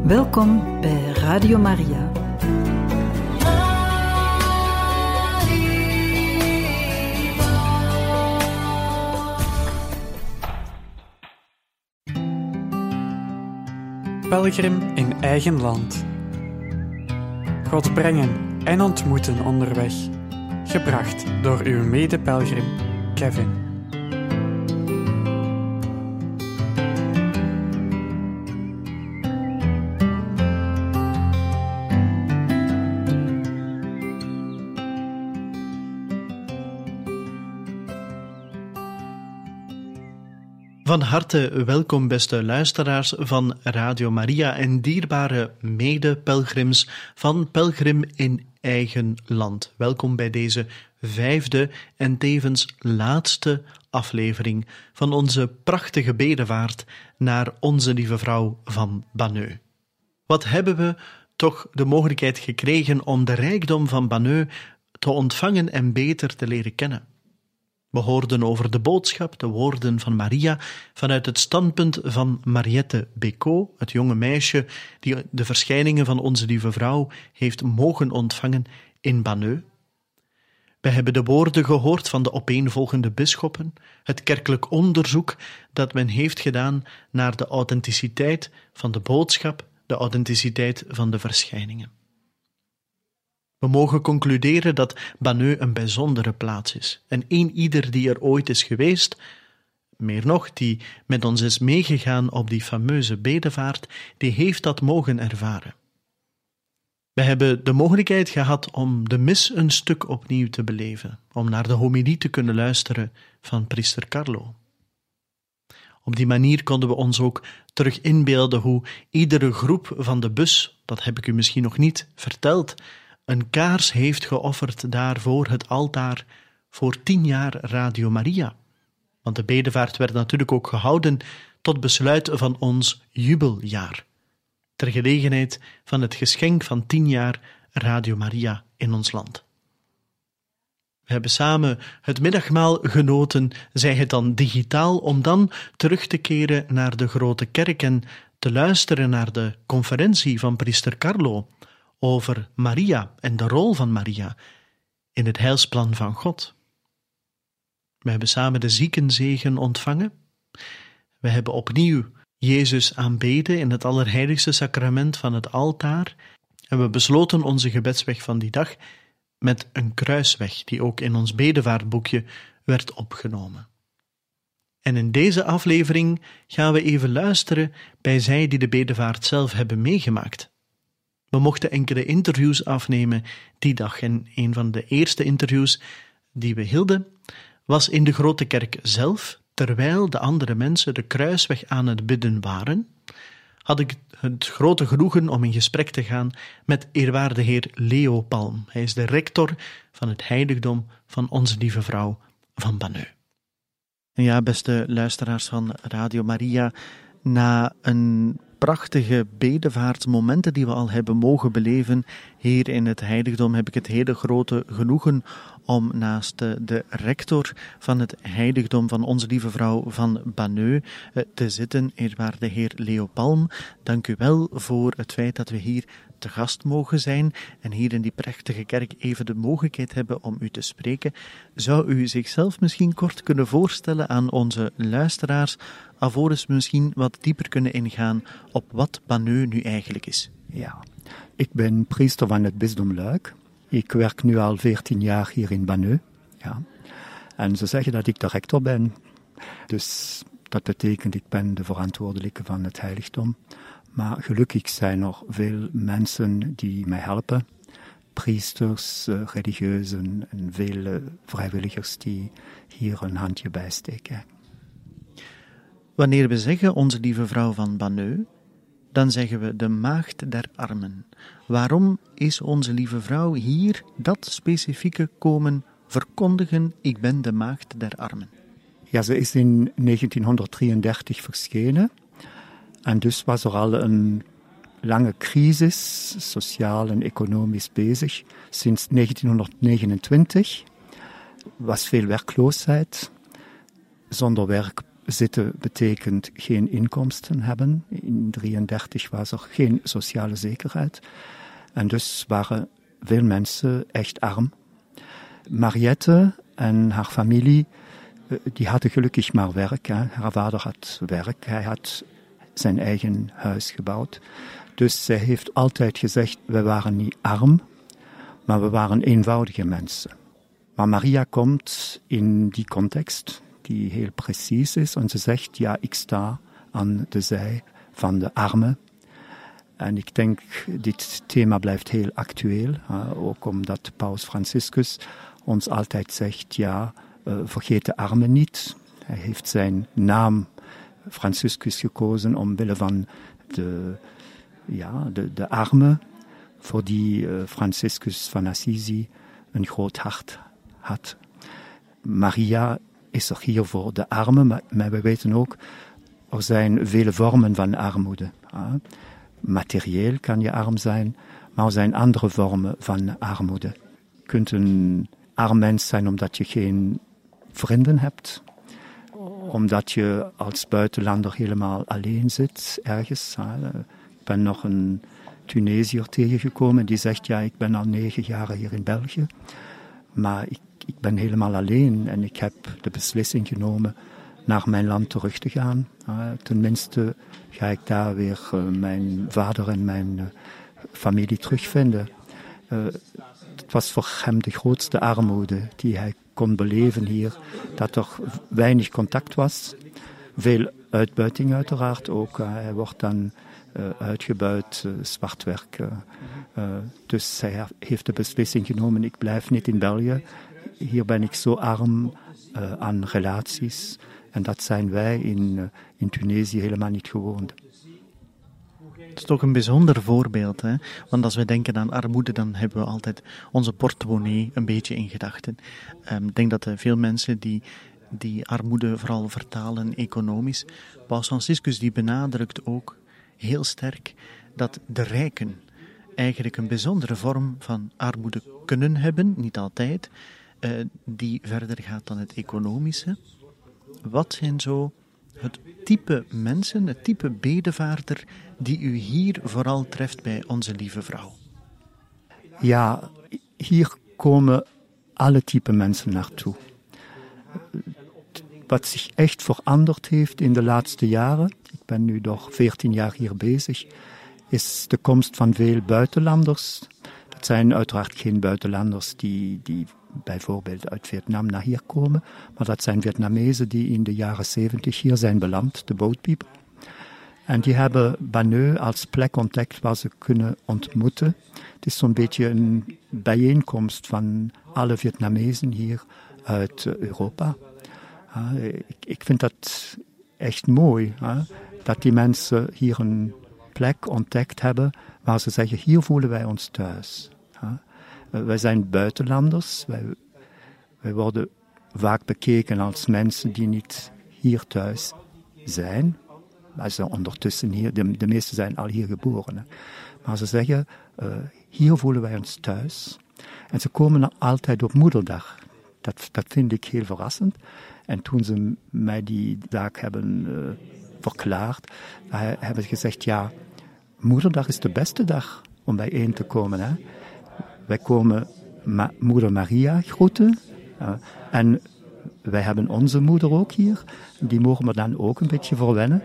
Welkom bij Radio Maria. Pelgrim in eigen land. God brengen en ontmoeten onderweg. Gebracht door uw mede-pelgrim Kevin. Van harte welkom, beste luisteraars van Radio Maria en dierbare mede-pelgrims van Pelgrim in eigen land. Welkom bij deze 5e en tevens laatste aflevering van onze prachtige bedevaart naar Onze Lieve Vrouw van Banneux. Wat hebben we toch de mogelijkheid gekregen om de rijkdom van Banneux te ontvangen en beter te leren kennen. We hoorden over de boodschap, de woorden van Maria, vanuit het standpunt van Mariette Bécaud, het jonge meisje die de verschijningen van Onze Lieve Vrouw heeft mogen ontvangen in Banneux. We hebben de woorden gehoord van de opeenvolgende bisschoppen, het kerkelijk onderzoek dat men heeft gedaan naar de authenticiteit van de boodschap, de authenticiteit van de verschijningen. We mogen concluderen dat Banneux een bijzondere plaats is. En ieder die er ooit is geweest, meer nog, die met ons is meegegaan op die fameuze bedevaart, die heeft dat mogen ervaren. We hebben de mogelijkheid gehad om de mis een stuk opnieuw te beleven, om naar de homilie te kunnen luisteren van priester Carlo. Op die manier konden we ons ook terug inbeelden hoe iedere groep van de bus, dat heb ik u misschien nog niet verteld, een kaars heeft geofferd daar voor het altaar voor 10 jaar Radio Maria. Want de bedevaart werd natuurlijk ook gehouden tot besluit van ons jubeljaar, ter gelegenheid van het geschenk van 10 jaar Radio Maria in ons land. We hebben samen het middagmaal genoten, zij het dan digitaal, om dan terug te keren naar de grote kerk en te luisteren naar de conferentie van priester Carlo over Maria en de rol van Maria in het heilsplan van God. We hebben samen de ziekenzegen ontvangen. We hebben opnieuw Jezus aanbeden in het allerheiligste sacrament van het altaar. En we besloten onze gebedsweg van die dag met een kruisweg die ook in ons bedevaartboekje werd opgenomen. En in deze aflevering gaan we even luisteren bij zij die de bedevaart zelf hebben meegemaakt. We mochten enkele interviews afnemen die dag en een van de eerste interviews die we hielden was in de grote kerk zelf. Terwijl de andere mensen de kruisweg aan het bidden waren, had ik het grote genoegen om in gesprek te gaan met eerwaarde heer Leo Palm. Hij is de rector van het heiligdom van Onze Lieve Vrouw van Banneux. En ja, beste luisteraars van Radio Maria, na een prachtige bedevaartmomenten die we al hebben mogen beleven hier in het heiligdom, heb ik het hele grote genoegen om naast de rector van het heiligdom van Onze Lieve Vrouw van Banneux te zitten, eerwaarde heer Leo Palm. Dank u wel voor het feit dat we hier te gast mogen zijn en hier in die prachtige kerk even de mogelijkheid hebben om u te spreken. Zou u zichzelf misschien kort kunnen voorstellen aan onze luisteraars, alvorens misschien wat dieper kunnen ingaan op wat Banneux nu eigenlijk is? Ja, ik ben priester van het bisdom Luik. Ik werk nu al 14 jaar hier in Banneux. Ja. En ze zeggen dat ik de rector ben. Dus dat betekent ik ben de verantwoordelijke van het heiligdom. Maar gelukkig zijn er veel mensen die mij helpen. Priesters, religieuzen en veel vrijwilligers die hier een handje bij steken. Wanneer we zeggen Onze Lieve Vrouw van Banneux, dan zeggen we de maagd der armen. Waarom is Onze Lieve Vrouw hier dat specifieke komen verkondigen? Ik ben de maagd der armen. Ja, ze is in 1933 verschenen. En dus was er al een lange crisis, sociaal en economisch bezig. Sinds 1929 was veel werkloosheid. Zonder werk zitten betekent geen inkomsten hebben. In 1933 was er geen sociale zekerheid. En dus waren veel mensen echt arm. Mariette en haar familie, die hadden gelukkig maar werk. Hè. Haar vader had werk, hij had zijn eigen huis gebouwd. Dus zij heeft altijd gezegd, we waren niet arm, maar we waren eenvoudige mensen. Maar Maria komt in die context, die heel precies is, en ze zegt, ja, ik sta aan de zij van de armen. En ik denk, dit thema blijft heel actueel, ook omdat Paus Franciscus ons altijd zegt, ja, vergeet de armen niet. Hij heeft zijn naam Franciscus gekozen omwille van de armen, voor die Franciscus van Assisi een groot hart had. Maria is er hier voor de armen, maar we weten ook, er zijn vele vormen van armoede. Materieel kan je arm zijn, maar er zijn andere vormen van armoede. Je kunt een arm mens zijn omdat je geen vrienden hebt, omdat je als buitenlander helemaal alleen zit ergens. Ik ben nog een Tunesiër tegengekomen die zegt, ja, ik ben al 9 jaar hier in België, maar ik ben helemaal alleen en ik heb de beslissing genomen naar mijn land terug te gaan. Tenminste ga ik daar weer mijn vader en mijn familie terugvinden. Het was voor hem de grootste armoede die hij kon beleven hier, dat er weinig contact was. Veel uitbuiting uiteraard ook. Hij wordt dan uitgebuit, zwart werk. Dus hij heeft de beslissing genomen, ik blijf niet in België. Hier ben ik zo arm aan relaties. En dat zijn wij in Tunesië helemaal niet gewoon. Het is toch een bijzonder voorbeeld, hè? Want als we denken aan armoede, dan hebben we altijd onze portemonnee een beetje in gedachten. Ik denk dat veel mensen die armoede vooral vertalen economisch. Paus Franciscus die benadrukt ook heel sterk dat de rijken eigenlijk een bijzondere vorm van armoede kunnen hebben, niet altijd, die verder gaat dan het economische. Wat zijn zo het type mensen, het type bedevaarder die u hier vooral treft bij Onze Lieve Vrouw? Ja, hier komen alle type mensen naartoe. Wat zich echt veranderd heeft in de laatste jaren, ik ben nu nog 14 jaar hier bezig, is de komst van veel buitenlanders. Dat zijn uiteraard geen buitenlanders die bijvoorbeeld uit Vietnam naar hier komen, maar dat zijn Vietnamezen die in de jaren 70 hier zijn beland, de boat people. En die hebben Bagneux als plek ontdekt waar ze kunnen ontmoeten. Het is zo'n beetje een bijeenkomst van alle Vietnamezen hier uit Europa. Ik vind dat echt mooi, dat die mensen hier een plek ontdekt hebben waar ze zeggen, hier voelen wij ons thuis. Wij zijn buitenlanders, wij worden vaak bekeken als mensen die niet hier thuis zijn. Maar ze ondertussen hier, de meesten zijn al hier geboren. Hè. Maar ze zeggen, hier voelen wij ons thuis. En ze komen altijd op Moederdag. Dat vind ik heel verrassend. En toen ze mij die zaak hebben verklaard, hebben ze gezegd, ja, Moederdag is de beste dag om bijeen te komen. Hè. Wij komen Moeder Maria groeten. En wij hebben onze moeder ook hier. Die mogen we dan ook een beetje verwennen.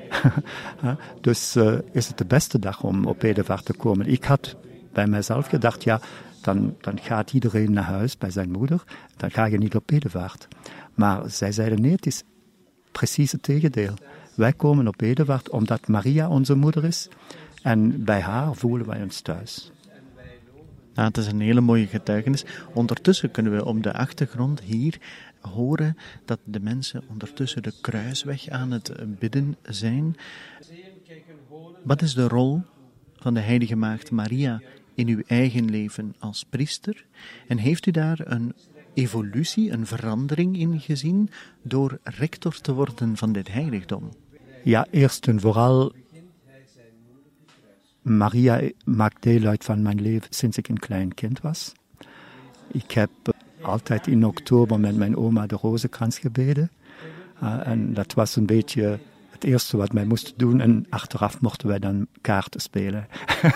Dus is het de beste dag om op bedevaart te komen. Ik had bij mijzelf gedacht, ja, dan gaat iedereen naar huis bij zijn moeder. Dan ga je niet op bedevaart. Maar zij zeiden, nee, het is precies het tegendeel. Wij komen op bedevaart omdat Maria onze moeder is. En bij haar voelen wij ons thuis. Nou, het is een hele mooie getuigenis. Ondertussen kunnen we op de achtergrond hier horen dat de mensen ondertussen de kruisweg aan het bidden zijn. Wat is de rol van de heilige maagd Maria in uw eigen leven als priester? En heeft u daar een evolutie, een verandering in gezien door rector te worden van dit heiligdom? Ja, eerst en vooral, Maria maakt deel uit van mijn leven sinds ik een klein kind was. Ik heb altijd in oktober met mijn oma de rozenkrans gebeden. En dat was een beetje het eerste wat wij moesten doen. En achteraf mochten wij dan kaarten spelen.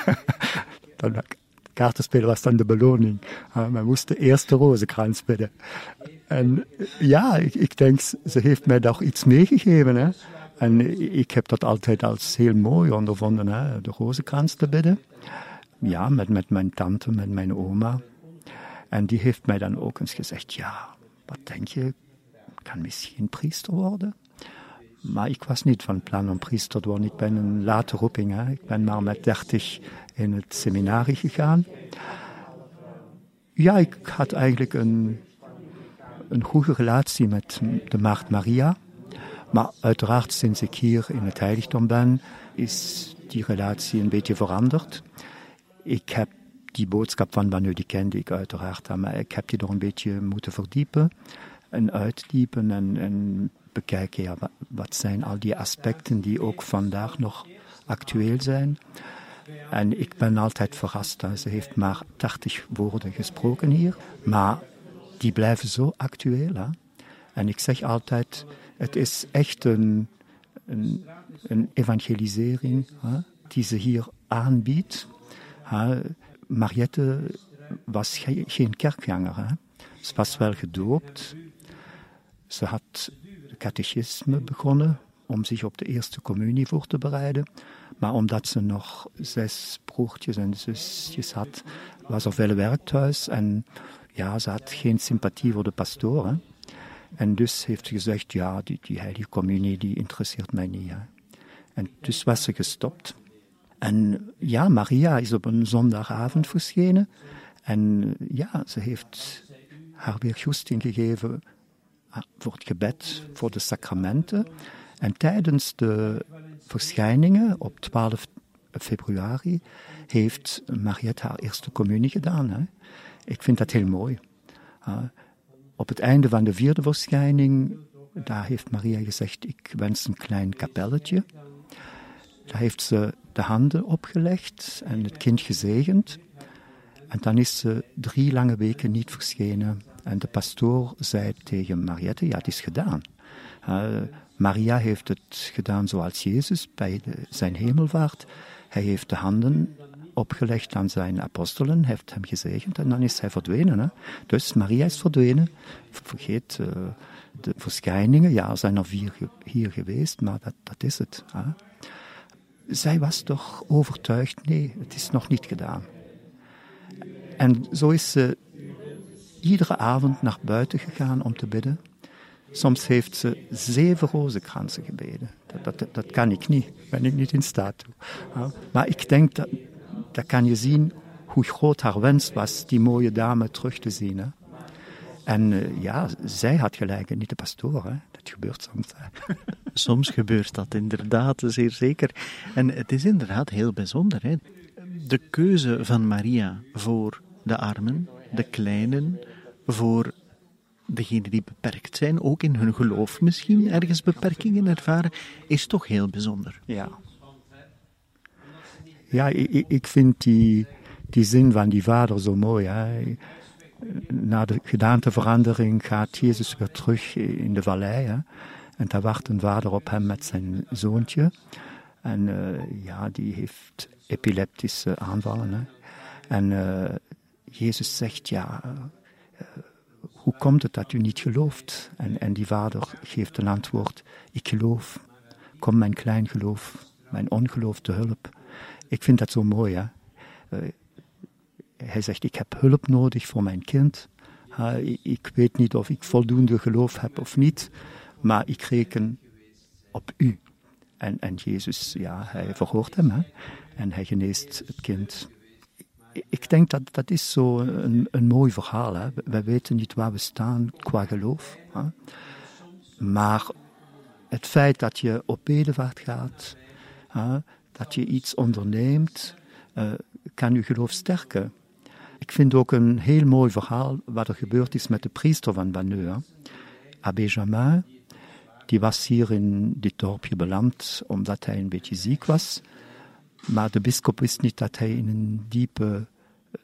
Kaarten spelen was dan de beloning. Wij moesten eerst de rozenkrans bidden. En ja, ik denk, ze heeft mij daar iets meegegeven. Hè. En ik heb dat altijd als heel mooi ondervonden, hè, de rozenkrans te bidden. Ja, met mijn tante, met mijn oma. En die heeft mij dan ook eens gezegd, ja, wat denk je, kan misschien priester worden? Maar ik was niet van plan om priester te worden. Ik ben een late roeping. Hè. Ik ben maar met 30 in het seminarie gegaan. Ja, ik had eigenlijk een goede relatie met de Maagd Maria. Maar uiteraard, sinds ik hier in het heiligdom ben, is die relatie een beetje veranderd. Ik heb die boodschap van Banneux, die kende ik uiteraard. Maar ik heb die er een beetje moeten verdiepen en uitdiepen en bekijken, ja, wat zijn al die aspecten die ook vandaag nog actueel zijn. En ik ben altijd verrast. Ze heeft maar 80 woorden gesproken hier, maar die blijven zo actueel. Hè? En ik zeg altijd, het is echt een evangelisering, hè, die ze hier aanbiedt. Mariette was geen kerkganger. Hè? Ze was wel gedoopt. Ze had de catechisme begonnen om zich op de eerste communie voor te bereiden. Maar omdat ze nog 6 broertjes en zusjes had, was er veel werk thuis. En ja, ze had geen sympathie voor de pastoor. Hè? En dus heeft ze gezegd, ja, die heilige communie, die interesseert mij niet. Hè? En dus was ze gestopt. En ja, Maria is op een zondagavond verschenen. En ja, ze heeft haar weer goesting gegeven voor het gebed, voor de sacramenten. En tijdens de verschijningen op 12 februari heeft Mariette haar eerste communie gedaan. Hè. Ik vind dat heel mooi. Op het einde van de 4e verschijning, daar heeft Maria gezegd, ik wens een klein kapelletje. Daar heeft ze de handen opgelegd en het kind gezegend. En dan is ze 3 lange weken niet verschenen. En de pastoor zei tegen Mariette, ja, het is gedaan. Maria heeft het gedaan zoals Jezus bij zijn hemelvaart. Hij heeft de handen opgelegd aan zijn apostelen, heeft hem gezegend en dan is hij verdwenen. Hè? Dus Maria is verdwenen. Vergeet de verschijningen. Ja, er zijn er 4 hier geweest, maar dat is het. Hè? Zij was toch overtuigd, nee, het is nog niet gedaan. En zo is ze iedere avond naar buiten gegaan om te bidden. Soms heeft ze 7 rozenkransen gebeden. Dat kan ik niet, ben ik niet in staat toe. Maar ik denk, dat kan je zien hoe groot haar wens was, die mooie dame terug te zien. Hè. En ja, zij had gelijk en niet de pastoor. Hè. Dat gebeurt soms. Hè. Soms gebeurt dat inderdaad, zeer zeker. En het is inderdaad heel bijzonder. Hè. De keuze van Maria voor de armen, de kleinen, voor degenen die beperkt zijn, ook in hun geloof misschien ergens beperkingen ervaren, is toch heel bijzonder. Ja. Ja, ik vind die zin van die vader zo mooi. Hè. Na de gedaanteverandering gaat Jezus weer terug in de vallei. Hè. En daar wacht een vader op hem met zijn zoontje. En ja, die heeft epileptische aanvallen. Hè. En Jezus zegt, ja, hoe komt het dat u niet gelooft? En die vader geeft een antwoord, ik geloof. Kom mijn klein geloof, mijn ongeloof te hulp. Ik vind dat zo mooi. Hè? Hij zegt, ik heb hulp nodig voor mijn kind. Ik weet niet of ik voldoende geloof heb of niet, maar ik reken op u. En Jezus, ja, hij verhoort hem, hè? En hij geneest het kind. Ik denk dat is zo een mooi verhaal. Hè? Wij weten niet waar we staan qua geloof. Hè? Maar het feit dat je op bedevaart gaat, dat je iets onderneemt, kan je geloof sterken. Ik vind ook een heel mooi verhaal wat er gebeurd is met de priester van Banneux. Abbé Jamin, die was hier in dit dorpje beland omdat hij een beetje ziek was. Maar de bisschop wist niet dat hij in een diepe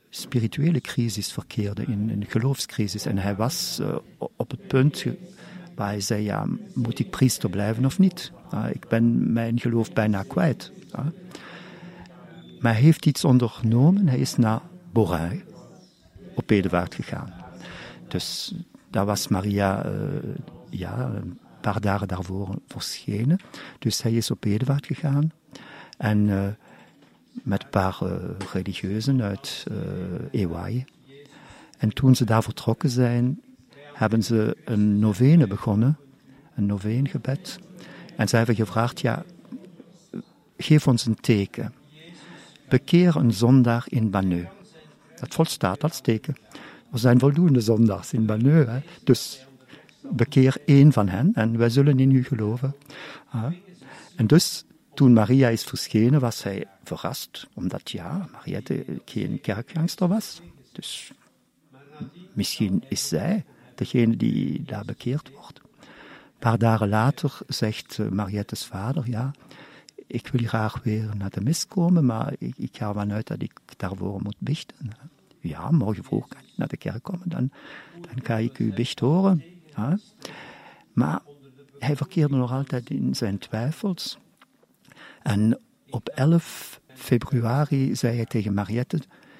spirituele crisis verkeerde, in een geloofscrisis. En hij was op het punt Maar hij zei, ja, moet ik priester blijven of niet? Ik ben mijn geloof bijna kwijt. Maar hij heeft iets ondernomen. Hij is naar Borin op bedevaart gegaan. Dus daar was Maria een paar dagen daarvoor verschenen. Dus hij is op bedevaart gegaan. En met een paar religieuzen uit Ewaye. En toen ze daar vertrokken zijn, hebben ze een novene begonnen. Een noveengebed. En ze hebben gevraagd, ja, geef ons een teken. Bekeer een zondaar in Banneux. Dat volstaat als teken. Er zijn voldoende zondaars in Banneux. Hè? Dus bekeer één van hen en wij zullen in u geloven. En dus, toen Maria is verschenen, was hij verrast. Omdat, Mariette geen kerkgangster was. Dus misschien is zij degene die daar bekeerd wordt. Een paar dagen later zegt Mariettes vader, ik wil graag weer naar de mis komen, maar ik ga ervan uit dat ik daarvoor moet biechten. Ja, morgen vroeg kan ik naar de kerk komen, dan ga ik uw biecht horen. Ja. Maar hij verkeerde nog altijd in zijn twijfels. En op 11 februari zei hij tegen Mariette,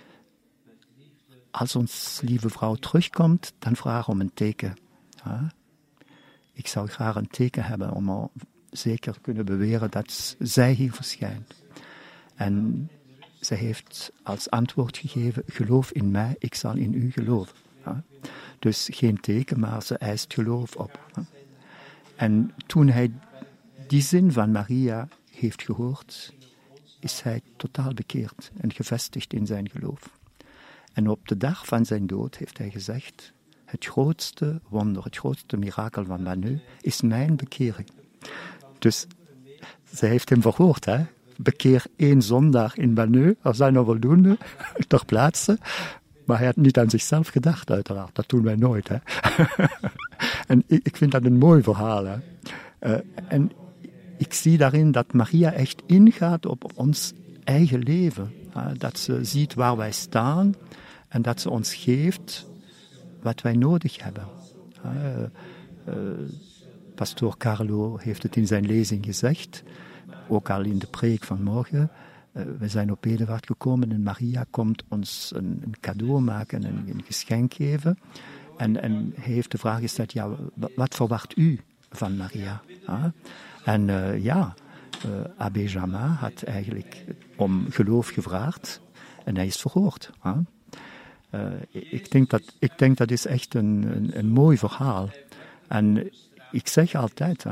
als ons lieve vrouw terugkomt, dan vraag om een teken. Ja. Ik zou graag een teken hebben om al zeker kunnen beweren dat zij hier verschijnt. En zij heeft als antwoord gegeven, geloof in mij, ik zal in u geloven. Ja. Dus geen teken, maar ze eist geloof op. Ja. En toen hij die zin van Maria heeft gehoord, is hij totaal bekeerd en gevestigd in zijn geloof. En op de dag van zijn dood heeft hij gezegd, het grootste wonder, het grootste mirakel van Banneux is mijn bekering. Dus zij heeft hem verhoord, hè. Bekeer 1 zondag in Banneux, er zijn er voldoende ter plaatse. Maar hij had niet aan zichzelf gedacht, uiteraard. Dat doen wij nooit, hè. En ik vind dat een mooi verhaal, hè. En ik zie daarin dat Maria echt ingaat op ons eigen leven. Dat ze ziet waar wij staan en dat ze ons geeft wat wij nodig hebben. Pastoor Carlo heeft het in zijn lezing gezegd, ook al in de preek van morgen. We zijn op bedevaart gekomen en Maria komt ons een cadeau maken, een geschenk geven. En hij heeft de vraag gesteld, wat verwacht u van Maria? En Abbé Jama had eigenlijk om geloof gevraagd en hij is verhoord. Ik denk dat is echt een mooi verhaal. En ik zeg altijd,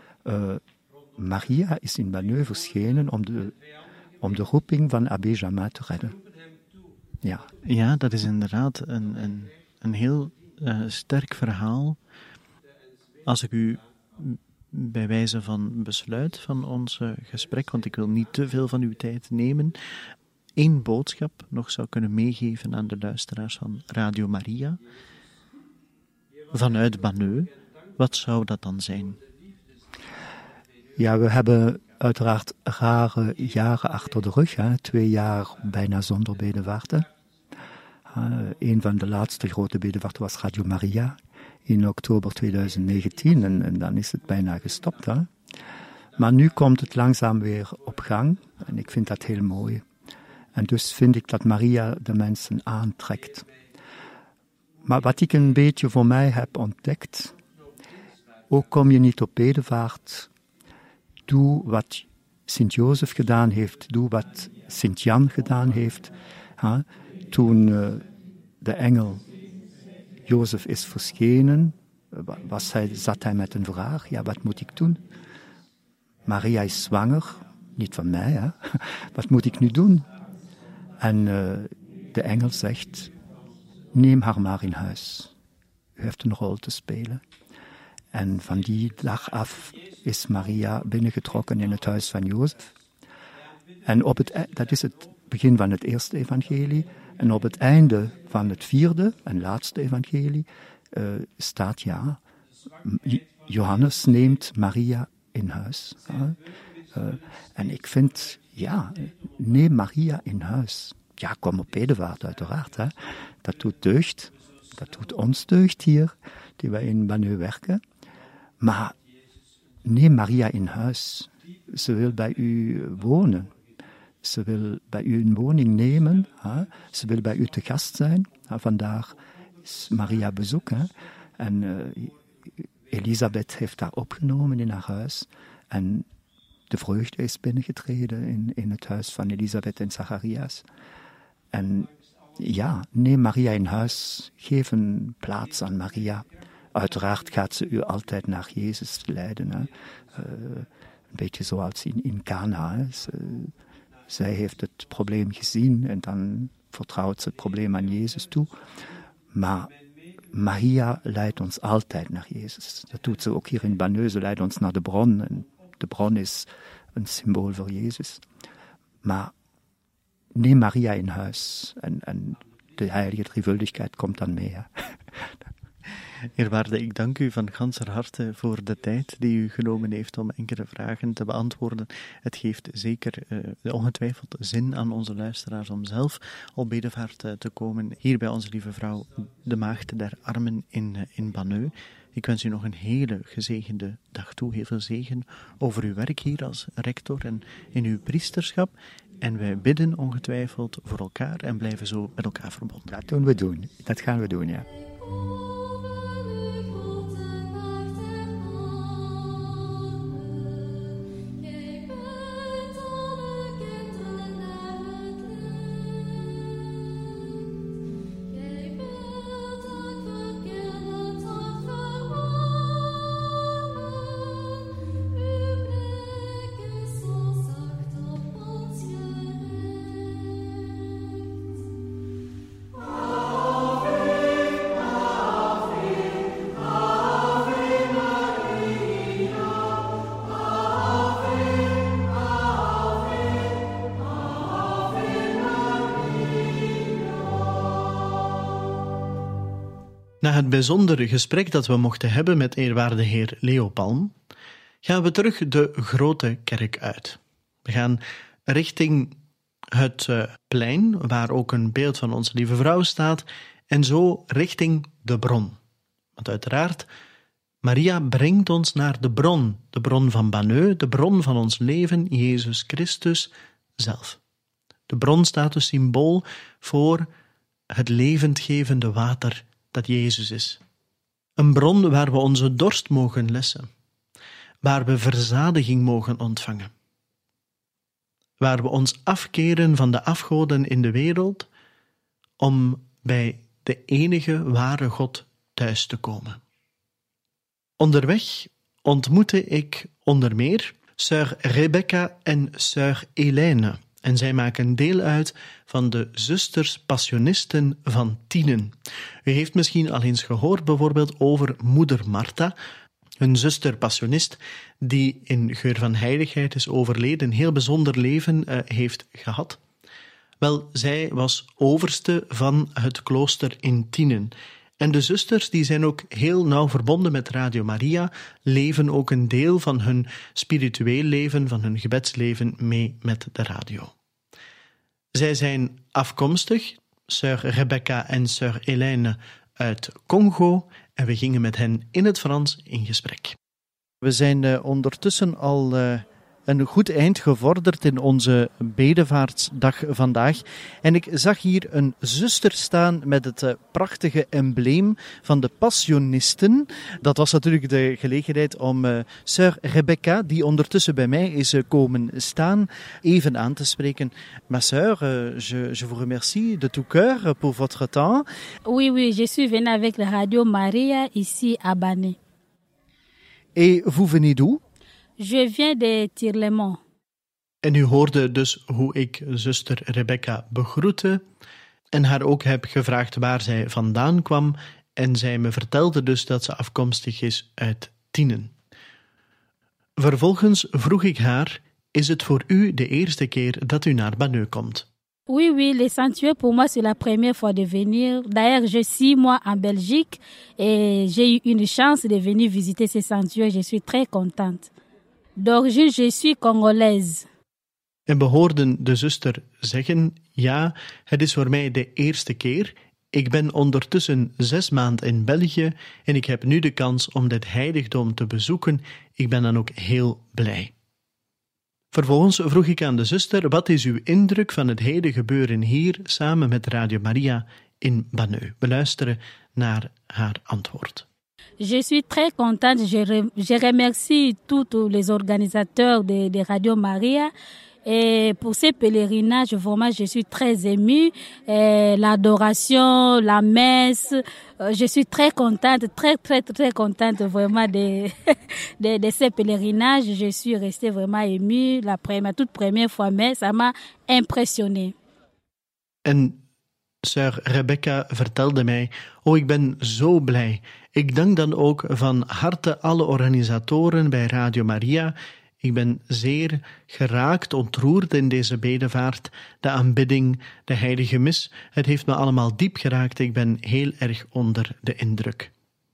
Maria is in Banneux verschenen om de roeping van Abbé Jama te redden. Ja, dat is inderdaad een heel sterk verhaal. Als ik u bij wijze van besluit van ons gesprek, want ik wil niet te veel van uw tijd nemen, 1 boodschap nog zou kunnen meegeven aan de luisteraars van Radio Maria vanuit Banneux, wat zou dat dan zijn? Ja, we hebben uiteraard rare jaren achter de rug. 2 jaar bijna zonder bedevaarten. Een van de laatste grote bedevaarten was Radio Maria in oktober 2019 en dan is het bijna gestopt. Hè? Maar nu komt het langzaam weer op gang en ik vind dat heel mooi. En dus vind ik dat Maria de mensen aantrekt. Maar wat ik een beetje voor mij heb ontdekt, ook kom je niet op bedevaart, doe wat Sint-Jozef gedaan heeft, doe wat Sint-Jan gedaan heeft. Toen de engel Jozef is verschenen, zat hij met een vraag, wat moet ik doen? Maria is zwanger, niet van mij, hè? Wat moet ik nu doen? En de engel zegt, neem haar maar in huis. U heeft een rol te spelen. En van die dag af is Maria binnengetrokken in het huis van Jozef. En dat is het begin van het eerste evangelie. En op het einde van het 4e en laatste evangelie staat Johannes neemt Maria in huis. En ik vind, neem Maria in huis. Ja, kom op bedevaart uiteraard. Hè. Dat doet deugd. Dat doet ons deugd hier, die wij in Banneux werken. Maar neem Maria in huis. Ze wil bij u wonen. Ze wil bij u een woning nemen. Hè? Ze wil bij u te gast zijn. Vandaag is Maria bezoek. Hè? En Elisabeth heeft haar opgenomen in haar huis. En de vreugde is binnengetreden in het huis van Elisabeth en Zacharias. En ja, neem Maria in huis. Geef een plaats aan Maria. Uiteraard gaat ze u altijd naar Jezus leiden. Hè? Een beetje zoals in Cana. Hè? Zij heeft het probleem gezien en dan vertrouwt ze het probleem aan Jezus toe. Maar Maria leidt ons altijd naar Jezus. Dat doet ze ook hier in Banneux. Ze leidt ons naar de bron. En de bron is een symbool voor Jezus. Maar neem Maria in huis en de heilige drievuldigheid komt dan mee. Hè? Eerwaarde, ik dank u van ganser harte voor de tijd die u genomen heeft om enkele vragen te beantwoorden. Het geeft zeker ongetwijfeld zin aan onze luisteraars om zelf op bedevaart te komen hier bij onze lieve vrouw, de Maagd der Armen in Banneux. Ik wens u nog een hele gezegende dag toe, heel veel zegen over uw werk hier als rector en in uw priesterschap. En wij bidden ongetwijfeld voor elkaar en blijven zo met elkaar verbonden. Dat gaan we doen, ja. Na het bijzondere gesprek dat we mochten hebben met eerwaarde heer Leo Palm, gaan we terug de Grote Kerk uit. We gaan richting het plein, waar ook een beeld van onze lieve vrouw staat, en zo richting de bron. Want uiteraard, Maria brengt ons naar de bron van Banneux, de bron van ons leven, Jezus Christus zelf. De bron staat dus symbool voor het levendgevende water dat Jezus is. Een bron waar we onze dorst mogen lessen, waar we verzadiging mogen ontvangen, waar we ons afkeren van de afgoden in de wereld om bij de enige ware God thuis te komen. Onderweg ontmoette ik onder meer Sœur Rebecca en Sœur Hélène, en zij maken deel uit van de Zusters Passionisten van Tienen. U heeft misschien al eens gehoord bijvoorbeeld over moeder Martha, een zuster passionist die in geur van heiligheid is overleden, een heel bijzonder leven heeft gehad. Wel, zij was overste van het klooster in Tienen. En de zusters die zijn ook heel nauw verbonden met Radio Maria, leven ook een deel van hun spiritueel leven, van hun gebedsleven mee met de radio. Zij zijn afkomstig, Sœur Rebecca en Sœur Hélène uit Congo, en we gingen met hen in het Frans in gesprek. We zijn ondertussen al een goed eind gevorderd in onze bedevaartsdag vandaag. En ik zag hier een zuster staan met het prachtige embleem van de Passionisten. Dat was natuurlijk de gelegenheid om Sœur Rebecca, die ondertussen bij mij is komen staan, even aan te spreken. Ma sœur, je vous remercie de tout cœur pour votre temps. Oui, je suis venue avec la Radio Maria ici à Banneux. Et vous venez d'où? Je viens de Tirlemont. En u hoorde dus hoe ik zuster Rebecca begroette en haar ook heb gevraagd waar zij vandaan kwam, en zij me vertelde dus dat ze afkomstig is uit Tienen. Vervolgens vroeg ik haar, is het voor u de eerste keer dat u naar Banneux komt? Oui, les sanctuaires pour moi c'est la première fois de venir. D'ailleurs, je suis 6 mois en Belgique et j'ai eu une chance de venir visiter ces sanctuaires. Je suis très contente. D'origine, je suis congolaise. En we hoorden de zuster zeggen, ja, het is voor mij de eerste keer. Ik ben ondertussen 6 maanden in België en ik heb nu de kans om dit heiligdom te bezoeken. Ik ben dan ook heel blij. Vervolgens vroeg ik aan de zuster, wat is uw indruk van het hele gebeuren hier samen met Radio Maria in Banneux? We luisteren naar haar antwoord. Je suis très contente. Je remercie tous les organisateurs de Radio Maria. Et pour ces pèlerinages, vraiment, je suis très émue. L'adoration, la messe, je suis très contente, très contente vraiment de ces pèlerinages. Je suis restée vraiment émue. Ma toute première fois, mais ça m'a impressionnée. En Sœur Rebecca vertelde mij, ik ben zo blij. Ik dank dan ook van harte alle organisatoren bij Radio Maria. Ik ben zeer geraakt, ontroerd in deze bedevaart, de aanbidding, de heilige mis. Het heeft me allemaal diep geraakt. Ik ben heel erg onder de indruk.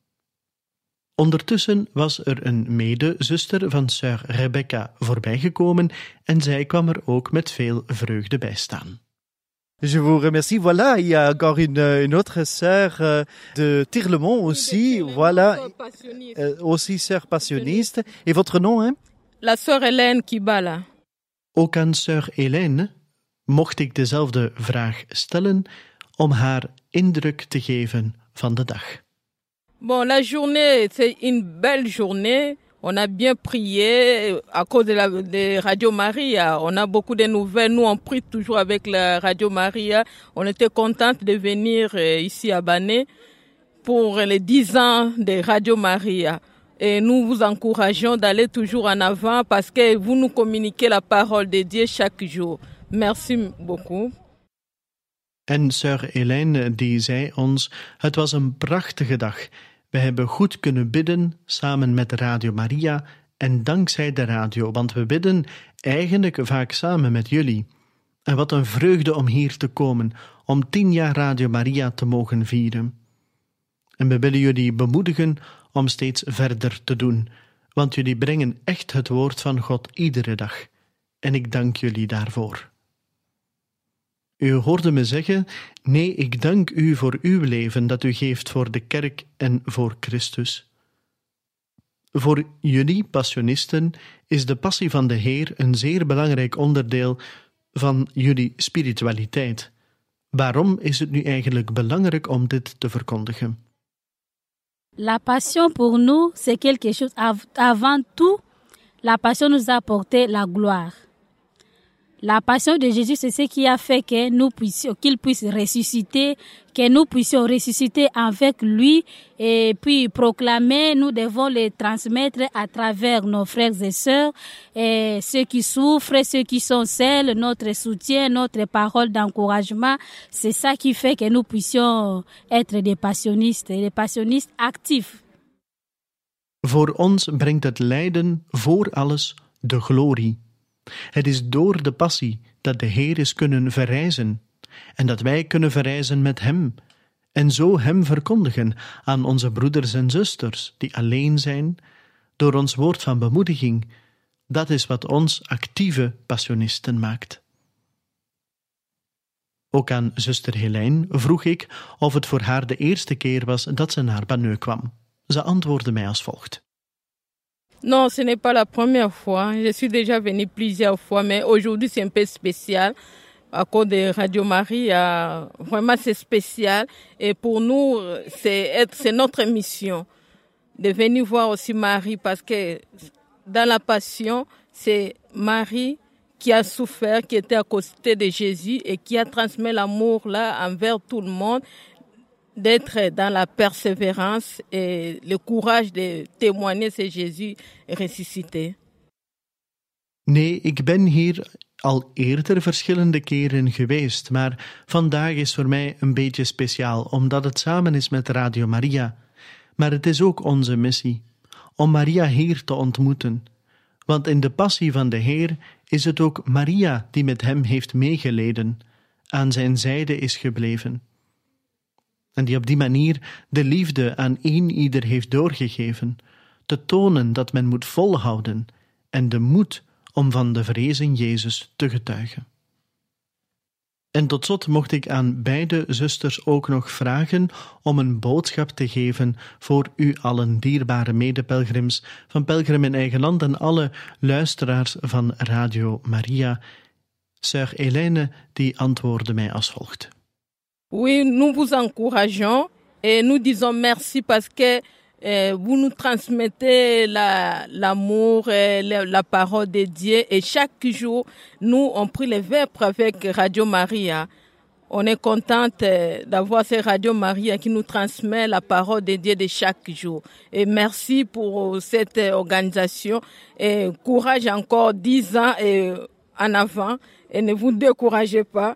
Ondertussen was er een medezuster van Sœur Rebecca voorbijgekomen en zij kwam er ook met veel vreugde bij staan. Je vous remercie. Voilà, il y a encore une autre sœur de Tirlemont aussi. Voilà, aussi sœur passionniste. Et votre nom, hein? La sœur Hélène Kibala. Ook aan sœur Hélène mocht ik dezelfde vraag stellen om haar indruk te geven van de dag. Bon, la journée, c'est une belle journée. On a bien prié à cause de Radio Maria. On a beaucoup de nouvelles. Nous, on prie toujours avec la Radio Maria. On était contente de venir ici à Banneux pour les 10 ans de Radio Maria. Et nous vous encourageons d'aller toujours en avant parce que vous nous communiquez la parole de Dieu chaque jour. Merci beaucoup. En sœur Hélène die zei ons, het was een prachtige dag. We hebben goed kunnen bidden samen met Radio Maria en dankzij de radio, want we bidden eigenlijk vaak samen met jullie. En wat een vreugde om hier te komen, om 10 jaar Radio Maria te mogen vieren. En we willen jullie bemoedigen om steeds verder te doen, want jullie brengen echt het woord van God iedere dag. En ik dank jullie daarvoor. U hoorde me zeggen, nee, ik dank u voor uw leven dat u geeft voor de kerk en voor Christus. Voor jullie, passionisten, is de passie van de Heer een zeer belangrijk onderdeel van jullie spiritualiteit. Waarom is het nu eigenlijk belangrijk om dit te verkondigen? La passion pour nous, c'est quelque chose. Avant tout, la passion nous a apporté la gloire. La passion de Jésus, c'est ce qui a fait que qu'il puisse ressusciter, que nous puissions ressusciter avec lui et puis proclamer, nous devons les transmettre à travers nos frères et sœurs, et ceux qui souffrent, ceux qui sont seuls, notre soutien, notre parole d'encouragement. C'est ça qui fait que nous puissions être des passionnistes actifs. Voor ons brengt het lijden voor alles de glorie. Het is door de passie dat de Heer is kunnen verrijzen en dat wij kunnen verrijzen met Hem en zo Hem verkondigen aan onze broeders en zusters die alleen zijn door ons woord van bemoediging. Dat is wat ons actieve passionisten maakt. Ook aan zuster Helijn vroeg ik of het voor haar de eerste keer was dat ze naar Banneux kwam. Ze antwoordde mij als volgt. Non, ce n'est pas la première fois. Je suis déjà venue plusieurs fois, mais aujourd'hui c'est un peu spécial. À cause de Radio Maria, vraiment c'est spécial. Et pour nous, c'est notre mission de venir voir aussi Marie, parce que dans la Passion, c'est Marie qui a souffert, qui était à côté de Jésus et qui a transmis l'amour là envers tout le monde. D'être dans la persévérance et le courage de témoigner c'est Jésus ressuscité. Nee, ik ben hier al eerder verschillende keren geweest, maar vandaag is voor mij een beetje speciaal, omdat het samen is met Radio Maria. Maar het is ook onze missie, om Maria hier te ontmoeten. Want in de passie van de Heer is het ook Maria die met hem heeft meegeleden, aan zijn zijde is gebleven. En die op die manier de liefde aan ieder heeft doorgegeven, te tonen dat men moet volhouden en de moed om van de vrezen Jezus te getuigen. En tot slot mocht ik aan beide zusters ook nog vragen om een boodschap te geven voor u allen, dierbare medepelgrims van Pelgrim in Eigen Land en alle luisteraars van Radio Maria. Sœur Hélène, die antwoordde mij als volgt. Oui, nous vous encourageons et nous disons merci parce que vous nous transmettez l'amour et la parole de Dieu. Et chaque jour, nous, on prie les vêpres avec Radio Maria. On est contente d'avoir cette Radio Maria qui nous transmet la parole de Dieu de chaque jour. Et merci pour cette organisation. Et courage encore 10 ans en avant. Et ne vous découragez pas.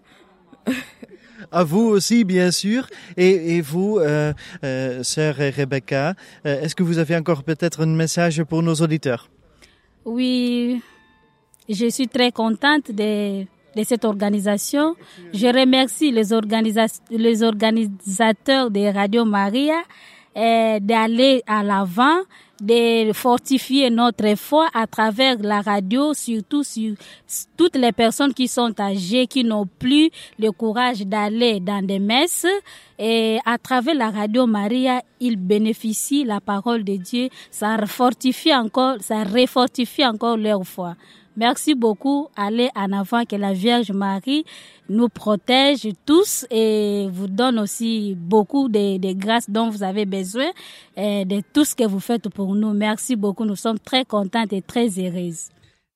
À vous aussi, bien sûr. Et vous, sœur Rebecca, est-ce que vous avez encore peut-être un message pour nos auditeurs? Oui, je suis très contente de cette organisation. Je remercie les organisateurs de Radio Maria d'aller à l'avant, de fortifier notre foi à travers la radio, surtout sur toutes les personnes qui sont âgées, qui n'ont plus le courage d'aller dans des messes. Et à travers la Radio Maria, ils bénéficient de la parole de Dieu. Ça refortifie encore leur foi. Merci beaucoup. Allez en avant, que la Vierge Marie nous protège tous et vous donne aussi beaucoup de grâces dont vous avez besoin et de tout ce que vous faites pour nous. Merci beaucoup. Nous sommes très contentes et très heureuses.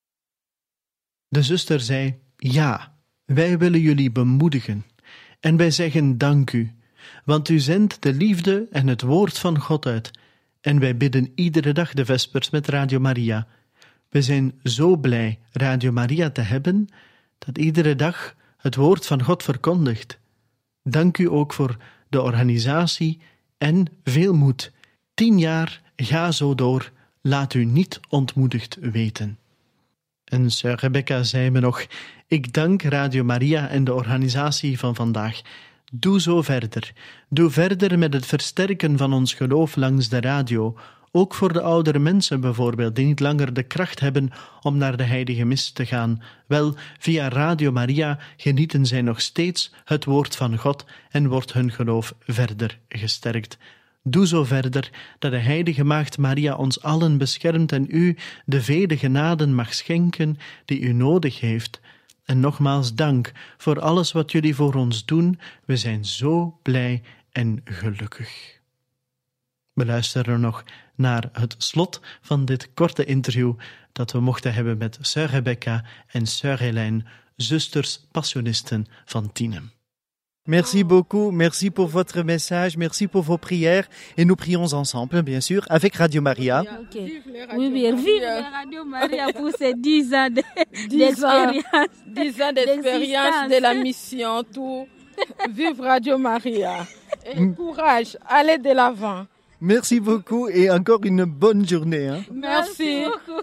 De zuster zei, ja, wij willen jullie bemoedigen. En wij zeggen dank u, want u zendt de liefde en het woord van God uit. En wij bidden iedere dag de vespers met Radio Maria. We zijn zo blij Radio Maria te hebben, dat iedere dag het woord van God verkondigt. Dank u ook voor de organisatie en veel moed. 10 jaar, ga zo door, laat u niet ontmoedigd weten. En Sœur Rebecca zei me nog, ik dank Radio Maria en de organisatie van vandaag. Doe zo verder. Doe verder met het versterken van ons geloof langs de radio. Ook voor de oudere mensen bijvoorbeeld, die niet langer de kracht hebben om naar de heilige mis te gaan. Wel, via Radio Maria genieten zij nog steeds het woord van God en wordt hun geloof verder gesterkt. Doe zo verder, dat de heilige maagd Maria ons allen beschermt en u de vele genaden mag schenken die u nodig heeft. En nogmaals dank voor alles wat jullie voor ons doen. We zijn zo blij en gelukkig. We luisteren nog naar het slot van dit korte interview dat we mochten hebben met Sœur Rebecca en Sœur Hélène, zusters passionisten van Tienen. Merci beaucoup, merci pour votre message, merci pour vos prières et nous prions ensemble, bien sûr, avec Radio Maria. Okay. Oui, vive Radio Maria pour ces 10 ans d'expérience. 10 ans d'expérience de la mission, tout. Vive Radio Maria. Et courage, allez de l'avant. Merci beaucoup et encore une bonne journée. Hein? Merci beaucoup.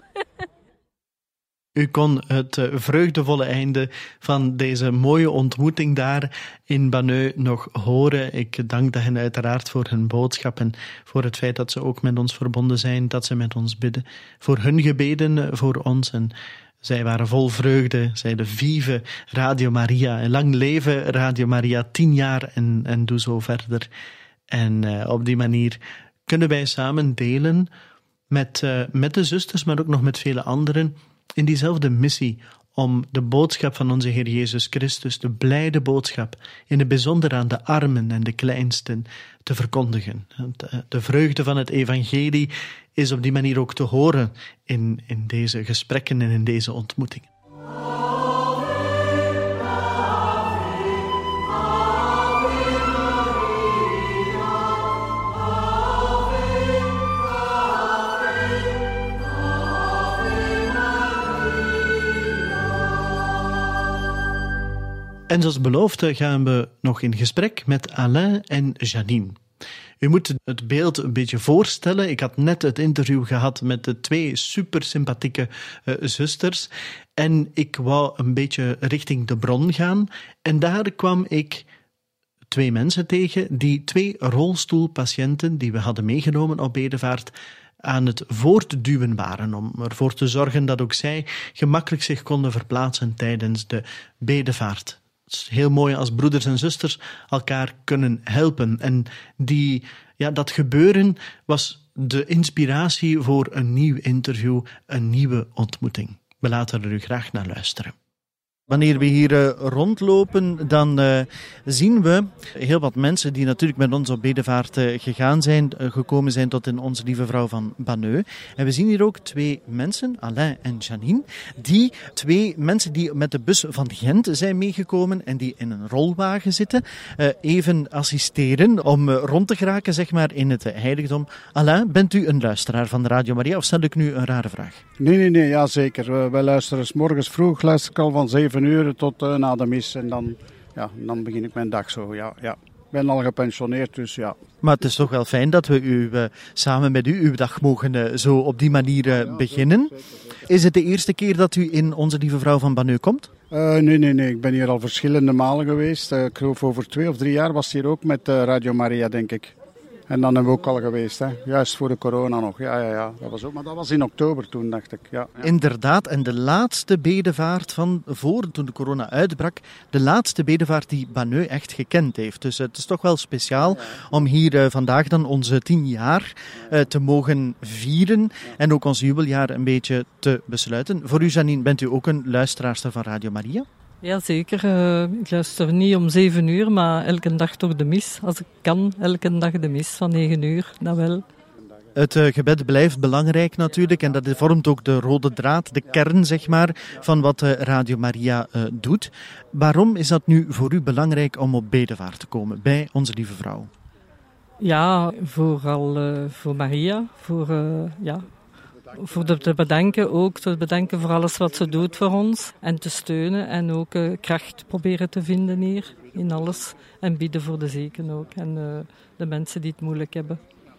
U kon het vreugdevolle einde van deze mooie ontmoeting daar in Banneux nog horen. Ik dank hen uiteraard voor hun boodschap en voor het feit dat ze ook met ons verbonden zijn, dat ze met ons bidden. Voor hun gebeden voor ons. En zij waren vol vreugde, zeiden vive Radio Maria. En lang leven Radio Maria, 10 jaar en doe zo verder. En op die manier kunnen wij samen delen met de zusters, maar ook nog met vele anderen, in diezelfde missie om de boodschap van onze Heer Jezus Christus, de blijde boodschap, in het bijzonder aan de armen en de kleinsten te verkondigen. De vreugde van het evangelie is op die manier ook te horen in deze gesprekken en in deze ontmoetingen. En zoals beloofd gaan we nog in gesprek met Alain en Janine. U moet het beeld een beetje voorstellen. Ik had net het interview gehad met de 2 super sympathieke zusters. En ik wou een beetje richting de bron gaan. En daar kwam ik 2 mensen tegen die 2 rolstoelpatiënten die we hadden meegenomen op bedevaart aan het voortduwen waren, om ervoor te zorgen dat ook zij gemakkelijk zich konden verplaatsen tijdens de bedevaart. Het is heel mooi als broeders en zusters elkaar kunnen helpen. En dat gebeuren was de inspiratie voor een nieuw interview, een nieuwe ontmoeting. We laten er u graag naar luisteren. Wanneer we hier rondlopen, dan zien we heel wat mensen die natuurlijk met ons op bedevaart gekomen zijn tot in Onze Lieve Vrouw van Banneux. En we zien hier ook 2 mensen, Alain en Janine, die 2 mensen die met de bus van Gent zijn meegekomen en die in een rolwagen zitten, even assisteren om rond te geraken, zeg maar, in het heiligdom. Alain, bent u een luisteraar van de Radio Maria of stel ik nu een rare vraag? Nee, ja zeker. Wij luisteren 's morgens vroeg, luister ik al van 7 uur tot na de mis en dan begin ik mijn dag zo, ja. Ik ben al gepensioneerd, dus ja. Maar het is toch wel fijn dat we samen met u uw dag mogen zo op die manier beginnen. Is het de eerste keer dat u in Onze Lieve Vrouw van Banneux komt? Nee. Ik ben hier al verschillende malen geweest. Ik geloof over 2 of 3 jaar was het hier ook met Radio Maria, denk ik. En dan hebben we ook al geweest, hè. Juist voor de corona nog. Ja. Dat was ook, maar dat was in oktober toen, dacht ik. Ja. Inderdaad, en de laatste bedevaart toen de corona uitbrak, de laatste bedevaart die Banneux echt gekend heeft. Dus het is toch wel speciaal om hier vandaag dan onze 10 jaar te mogen vieren en ook ons jubeljaar een beetje te besluiten. Voor u, Janine, bent u ook een luisteraarster van Radio Maria? Ja, zeker. Ik luister niet om 7 uur, maar elke dag toch de mis. Als ik kan, elke dag de mis van 9 uur, dat wel. Het gebed blijft belangrijk natuurlijk en dat vormt ook de rode draad, de kern, zeg maar, van wat Radio Maria doet. Waarom is dat nu voor u belangrijk om op bedevaart te komen bij Onze Lieve Vrouw? Ja, vooral voor Maria, voor te bedanken ook, te bedanken voor alles wat ze doet voor ons en te steunen en ook kracht proberen te vinden hier in alles en bidden voor de zieken ook en de mensen die het moeilijk hebben.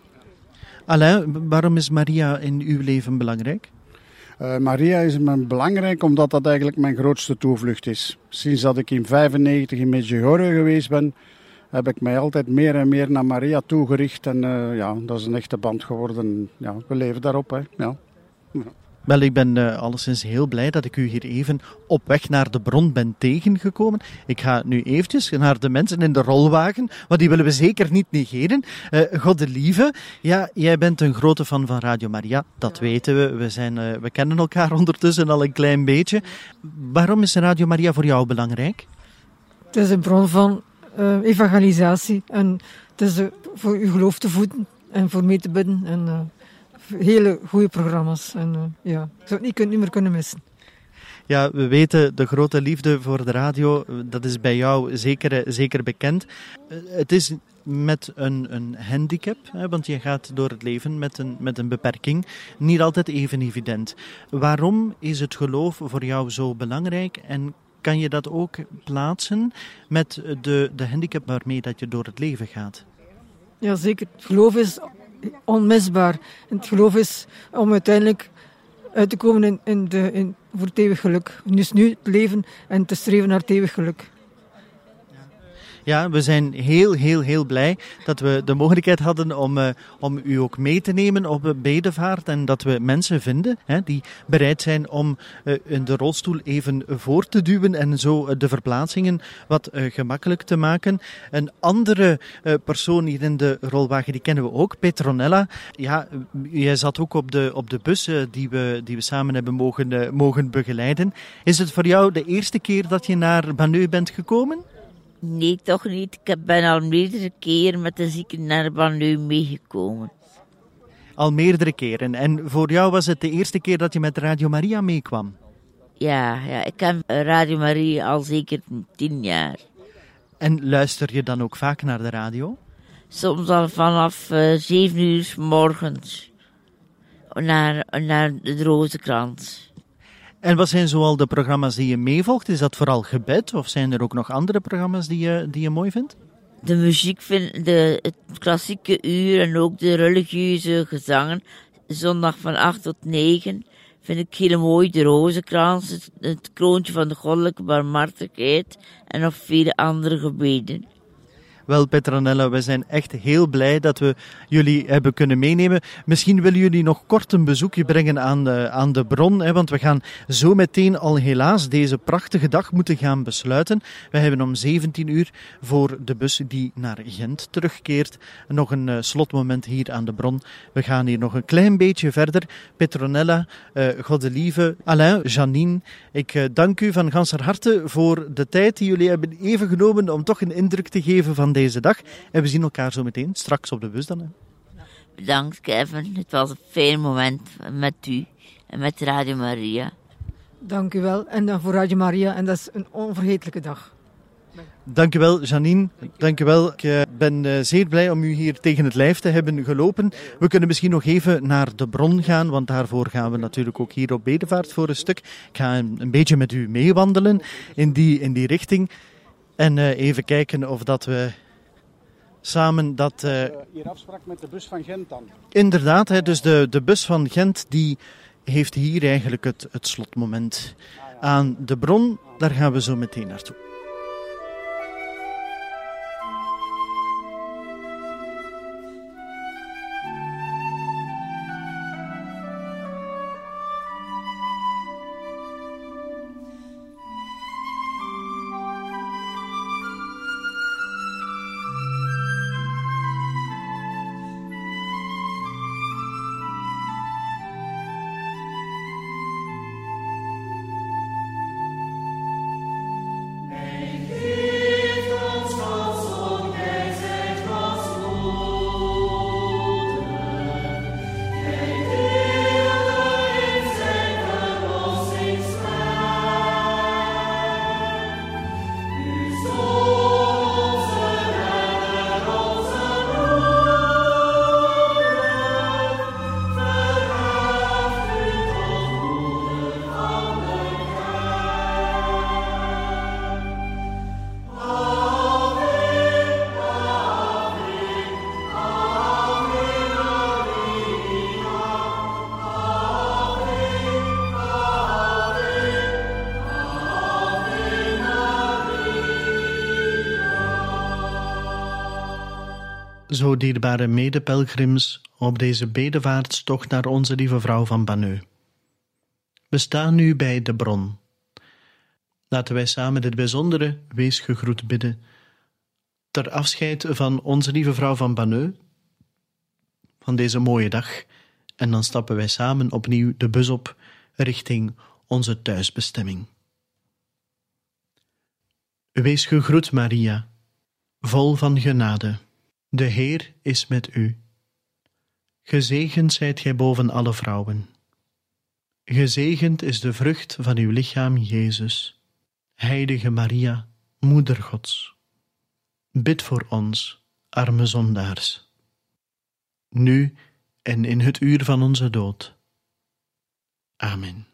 Alain, waarom is Maria in uw leven belangrijk? Maria is me belangrijk omdat dat eigenlijk mijn grootste toevlucht is. Sinds dat ik in 1995 in Medjugorje geweest ben, heb ik mij altijd meer en meer naar Maria toegericht. En dat is een echte band geworden. Ja, we leven daarop, hè. Ja. Wel, ik ben alleszins heel blij dat ik u hier even op weg naar de bron ben tegengekomen. Ik ga nu eventjes naar de mensen in de rolwagen, want die willen we zeker niet negeren. Godelieve, ja, jij bent een grote fan van Radio Maria, dat weten we. We kennen elkaar ondertussen al een klein beetje. Waarom is Radio Maria voor jou belangrijk? Het is een bron van evangelisatie en het is voor uw geloof te voeden en voor mee te bidden en hele goede programma's. En ik zou het niet meer kunnen missen. Ja, we weten de grote liefde voor de radio, dat is bij jou zeker bekend. Het is met een handicap, want je gaat door het leven met een beperking, niet altijd even evident. Waarom is het geloof voor jou zo belangrijk en kan je dat ook plaatsen met de handicap waarmee dat je door het leven gaat? Ja, zeker. Het geloof is onmisbaar. En het geloof is om uiteindelijk uit te komen voor het eeuwig geluk. Dus nu het leven en te streven naar het eeuwig geluk. Ja, we zijn heel blij dat we de mogelijkheid hadden om u ook mee te nemen op bedevaart en dat we mensen vinden die bereid zijn om in de rolstoel even voor te duwen en zo de verplaatsingen wat gemakkelijk te maken. Een andere persoon hier in de rolwagen, die kennen we ook, Petronella. Ja, jij zat ook op de bus die we samen hebben mogen begeleiden. Is het voor jou de eerste keer dat je naar Banneux bent gekomen? Nee, toch niet. Ik ben al meerdere keren met de zieken naar Banneux meegekomen. Al meerdere keren. En voor jou was het de eerste keer dat je met Radio Maria meekwam? Ja, ik ken Radio Maria al zeker 10 jaar. En luister je dan ook vaak naar de radio? Soms al vanaf 7 uur 's morgens naar de Rozenkrans. En wat zijn zoal de programma's die je meevolgt? Is dat vooral gebed of zijn er ook nog andere programma's die je mooi vindt? De muziek, het klassieke uur en ook de religieuze gezangen. Zondag van 8 tot 9 vind ik heel mooi. De Rozenkrans, het kroontje van de goddelijke barmhartigheid en nog vele andere gebeden. Wel, Petronella, we zijn echt heel blij dat we jullie hebben kunnen meenemen. Misschien willen jullie nog kort een bezoekje brengen aan de bron, hè, want we gaan zo meteen al helaas deze prachtige dag moeten gaan besluiten. We hebben om 17 uur voor de bus die naar Gent terugkeert nog een slotmoment hier aan de bron. We gaan hier nog een klein beetje verder. Petronella, Godelieve, Alain, Janine, ik dank u van ganser harte voor de tijd die jullie hebben even genomen om toch een indruk te geven van deze dag. En we zien elkaar zo meteen, straks op de bus dan. Hè. Bedankt, Kevin. Het was een fijn moment met u en met Radio Maria. Dank u wel. En dan voor Radio Maria. En dat is een onvergetelijke dag. Dank u wel, Janine. Dank u wel. Ik ben zeer blij om u hier tegen het lijf te hebben gelopen. We kunnen misschien nog even naar de bron gaan, want daarvoor gaan we natuurlijk ook hier op Bedevaart voor een stuk. Ik ga een beetje met u meewandelen in die richting. En even kijken of dat we samen dat... Hier afspraak met de bus van Gent dan. Inderdaad, hè, dus de bus van Gent die heeft hier eigenlijk het slotmoment. Aan de bron, daar gaan we zo meteen naartoe. Zo dierbare medepelgrims op deze bedevaartstocht naar onze lieve vrouw van Banneux. We staan nu bij de bron. Laten wij samen dit bijzondere weesgegroet bidden ter afscheid van onze lieve vrouw van Banneux, van deze mooie dag, en dan stappen wij samen opnieuw de bus op richting onze thuisbestemming. Wees gegroet, Maria, vol van genade. De Heer is met u. Gezegend zijt gij boven alle vrouwen. Gezegend is de vrucht van uw lichaam, Jezus. Heilige Maria, Moeder Gods, bid voor ons, arme zondaars, nu en in het uur van onze dood. Amen.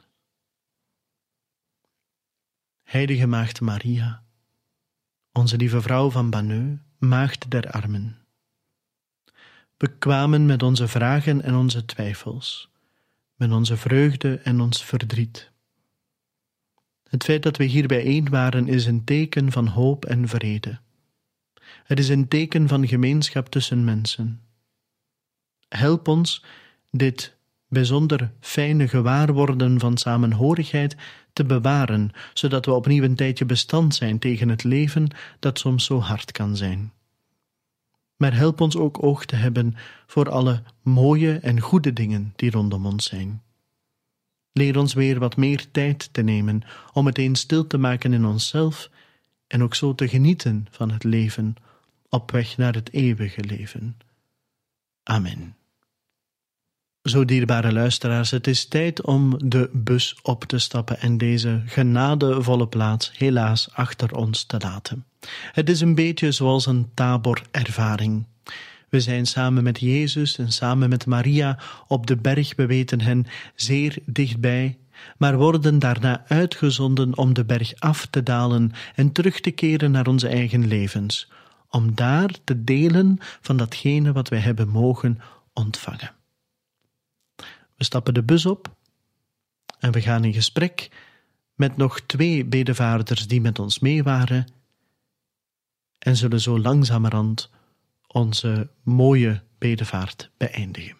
Heilige Maagd Maria, onze lieve vrouw van Banneux, Maagd der armen. We kwamen met onze vragen en onze twijfels, met onze vreugde en ons verdriet. Het feit dat we hier bijeen waren is een teken van hoop en vrede. Het is een teken van gemeenschap tussen mensen. Help ons dit bijzonder fijne gewaarworden van samenhorigheid te bewaren, zodat we opnieuw een tijdje bestand zijn tegen het leven dat soms zo hard kan zijn. Maar help ons ook oog te hebben voor alle mooie en goede dingen die rondom ons zijn. Leer ons weer wat meer tijd te nemen om het eens stil te maken in onszelf en ook zo te genieten van het leven op weg naar het eeuwige leven. Amen. Zo dierbare luisteraars, het is tijd om de bus op te stappen en deze genadevolle plaats helaas achter ons te laten. Het is een beetje zoals een Tabor-ervaring. We zijn samen met Jezus en samen met Maria op de berg, we weten hen zeer dichtbij, maar worden daarna uitgezonden om de berg af te dalen en terug te keren naar onze eigen levens, om daar te delen van datgene wat wij hebben mogen ontvangen. We stappen de bus op en we gaan in gesprek met nog 2 bedevaarders die met ons mee waren. en zullen zo langzamerhand onze mooie bedevaart beëindigen.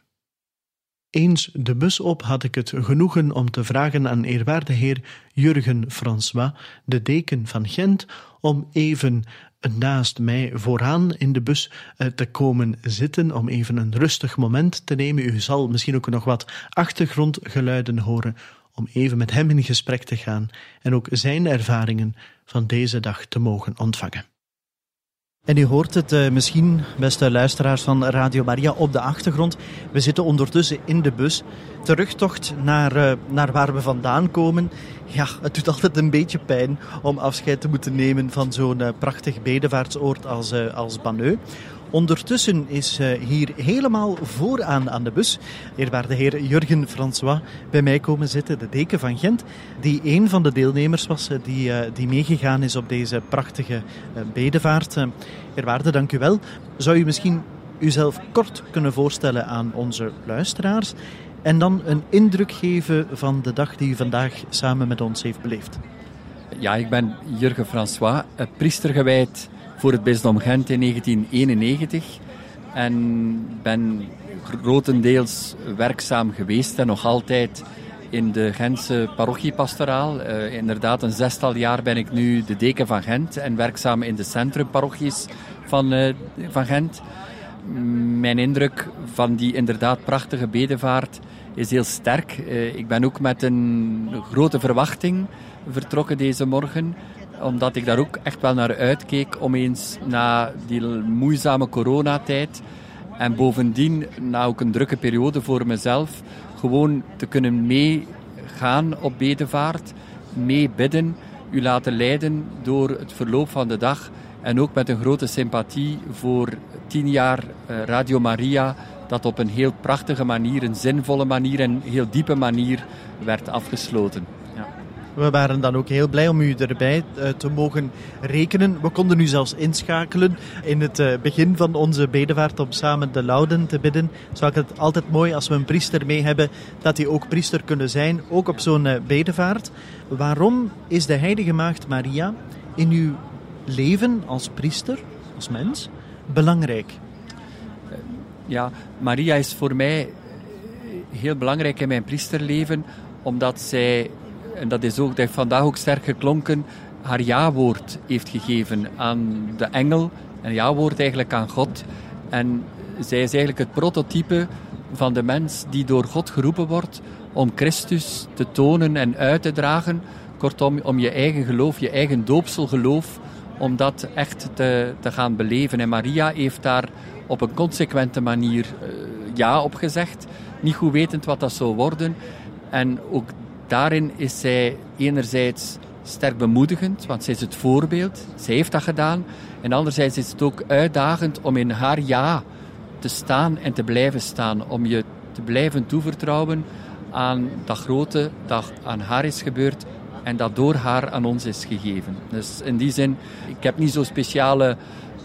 Eens de bus op had ik het genoegen om te vragen aan eerwaarde heer Jurgen François, de deken van Gent, om even naast mij vooraan in de bus te komen zitten, om even een rustig moment te nemen. U zal misschien ook nog wat achtergrondgeluiden horen, om even met hem in gesprek te gaan en ook zijn ervaringen van deze dag te mogen ontvangen. En u hoort het misschien, beste luisteraars van Radio Maria, op de achtergrond. We zitten ondertussen in de bus. Terugtocht naar waar we vandaan komen. Ja, het doet altijd een beetje pijn om afscheid te moeten nemen van zo'n prachtig bedevaartsoord als Banneux. Ondertussen is hier helemaal vooraan aan de bus, eerwaarde heer Jurgen François, bij mij komen zitten, de deken van Gent, die een van de deelnemers was die meegegaan is op deze prachtige bedevaart. Eerwaarde, dank u wel. Zou u misschien uzelf kort kunnen voorstellen aan onze luisteraars en dan een indruk geven van de dag die u vandaag samen met ons heeft beleefd? Ja, ik ben Jurgen François, priester gewijd voor het bisdom Gent in 1991 en ben grotendeels werkzaam geweest en nog altijd in de Gentse parochiepastoraal. Inderdaad, een 6-tal jaar ben ik nu de deken van Gent en werkzaam in de centrumparochies van Gent. Mijn indruk van die inderdaad prachtige bedevaart is heel sterk. Ik ben ook met een grote verwachting vertrokken deze morgen, omdat ik daar ook echt wel naar uitkeek om eens na die moeizame coronatijd en bovendien na ook een drukke periode voor mezelf gewoon te kunnen meegaan op bedevaart, meebidden, u laten leiden door het verloop van de dag en ook met een grote sympathie voor 10 jaar Radio Maria, dat op een heel prachtige manier, een zinvolle manier en heel diepe manier werd afgesloten. Ja. We waren dan ook heel blij om u erbij te mogen rekenen. We konden u zelfs inschakelen in het begin van onze bedevaart om samen de lauden te bidden. Zo is het altijd mooi als we een priester mee hebben, dat die ook priester kunnen zijn, ook op zo'n bedevaart. Waarom is de Heilige Maagd Maria in uw leven als priester, als mens, belangrijk? Ja, Maria is voor mij heel belangrijk in mijn priesterleven, omdat zij, en dat heeft vandaag ook sterk geklonken, haar ja-woord heeft gegeven aan de engel, een ja-woord eigenlijk aan God. En zij is eigenlijk het prototype van de mens die door God geroepen wordt om Christus te tonen en uit te dragen. Kortom, om je eigen geloof, je eigen doopselgeloof, om dat echt te gaan beleven. En Maria heeft daar op een consequente manier ja op gezegd, niet goed wetend wat dat zou worden. En ook daarin is zij enerzijds sterk bemoedigend, want zij is het voorbeeld, zij heeft dat gedaan. En anderzijds is het ook uitdagend om in haar ja te staan en te blijven staan, om je te blijven toevertrouwen aan dat grote dat aan haar is gebeurd en dat door haar aan ons is gegeven. Dus in die zin, ik heb niet zo'n speciale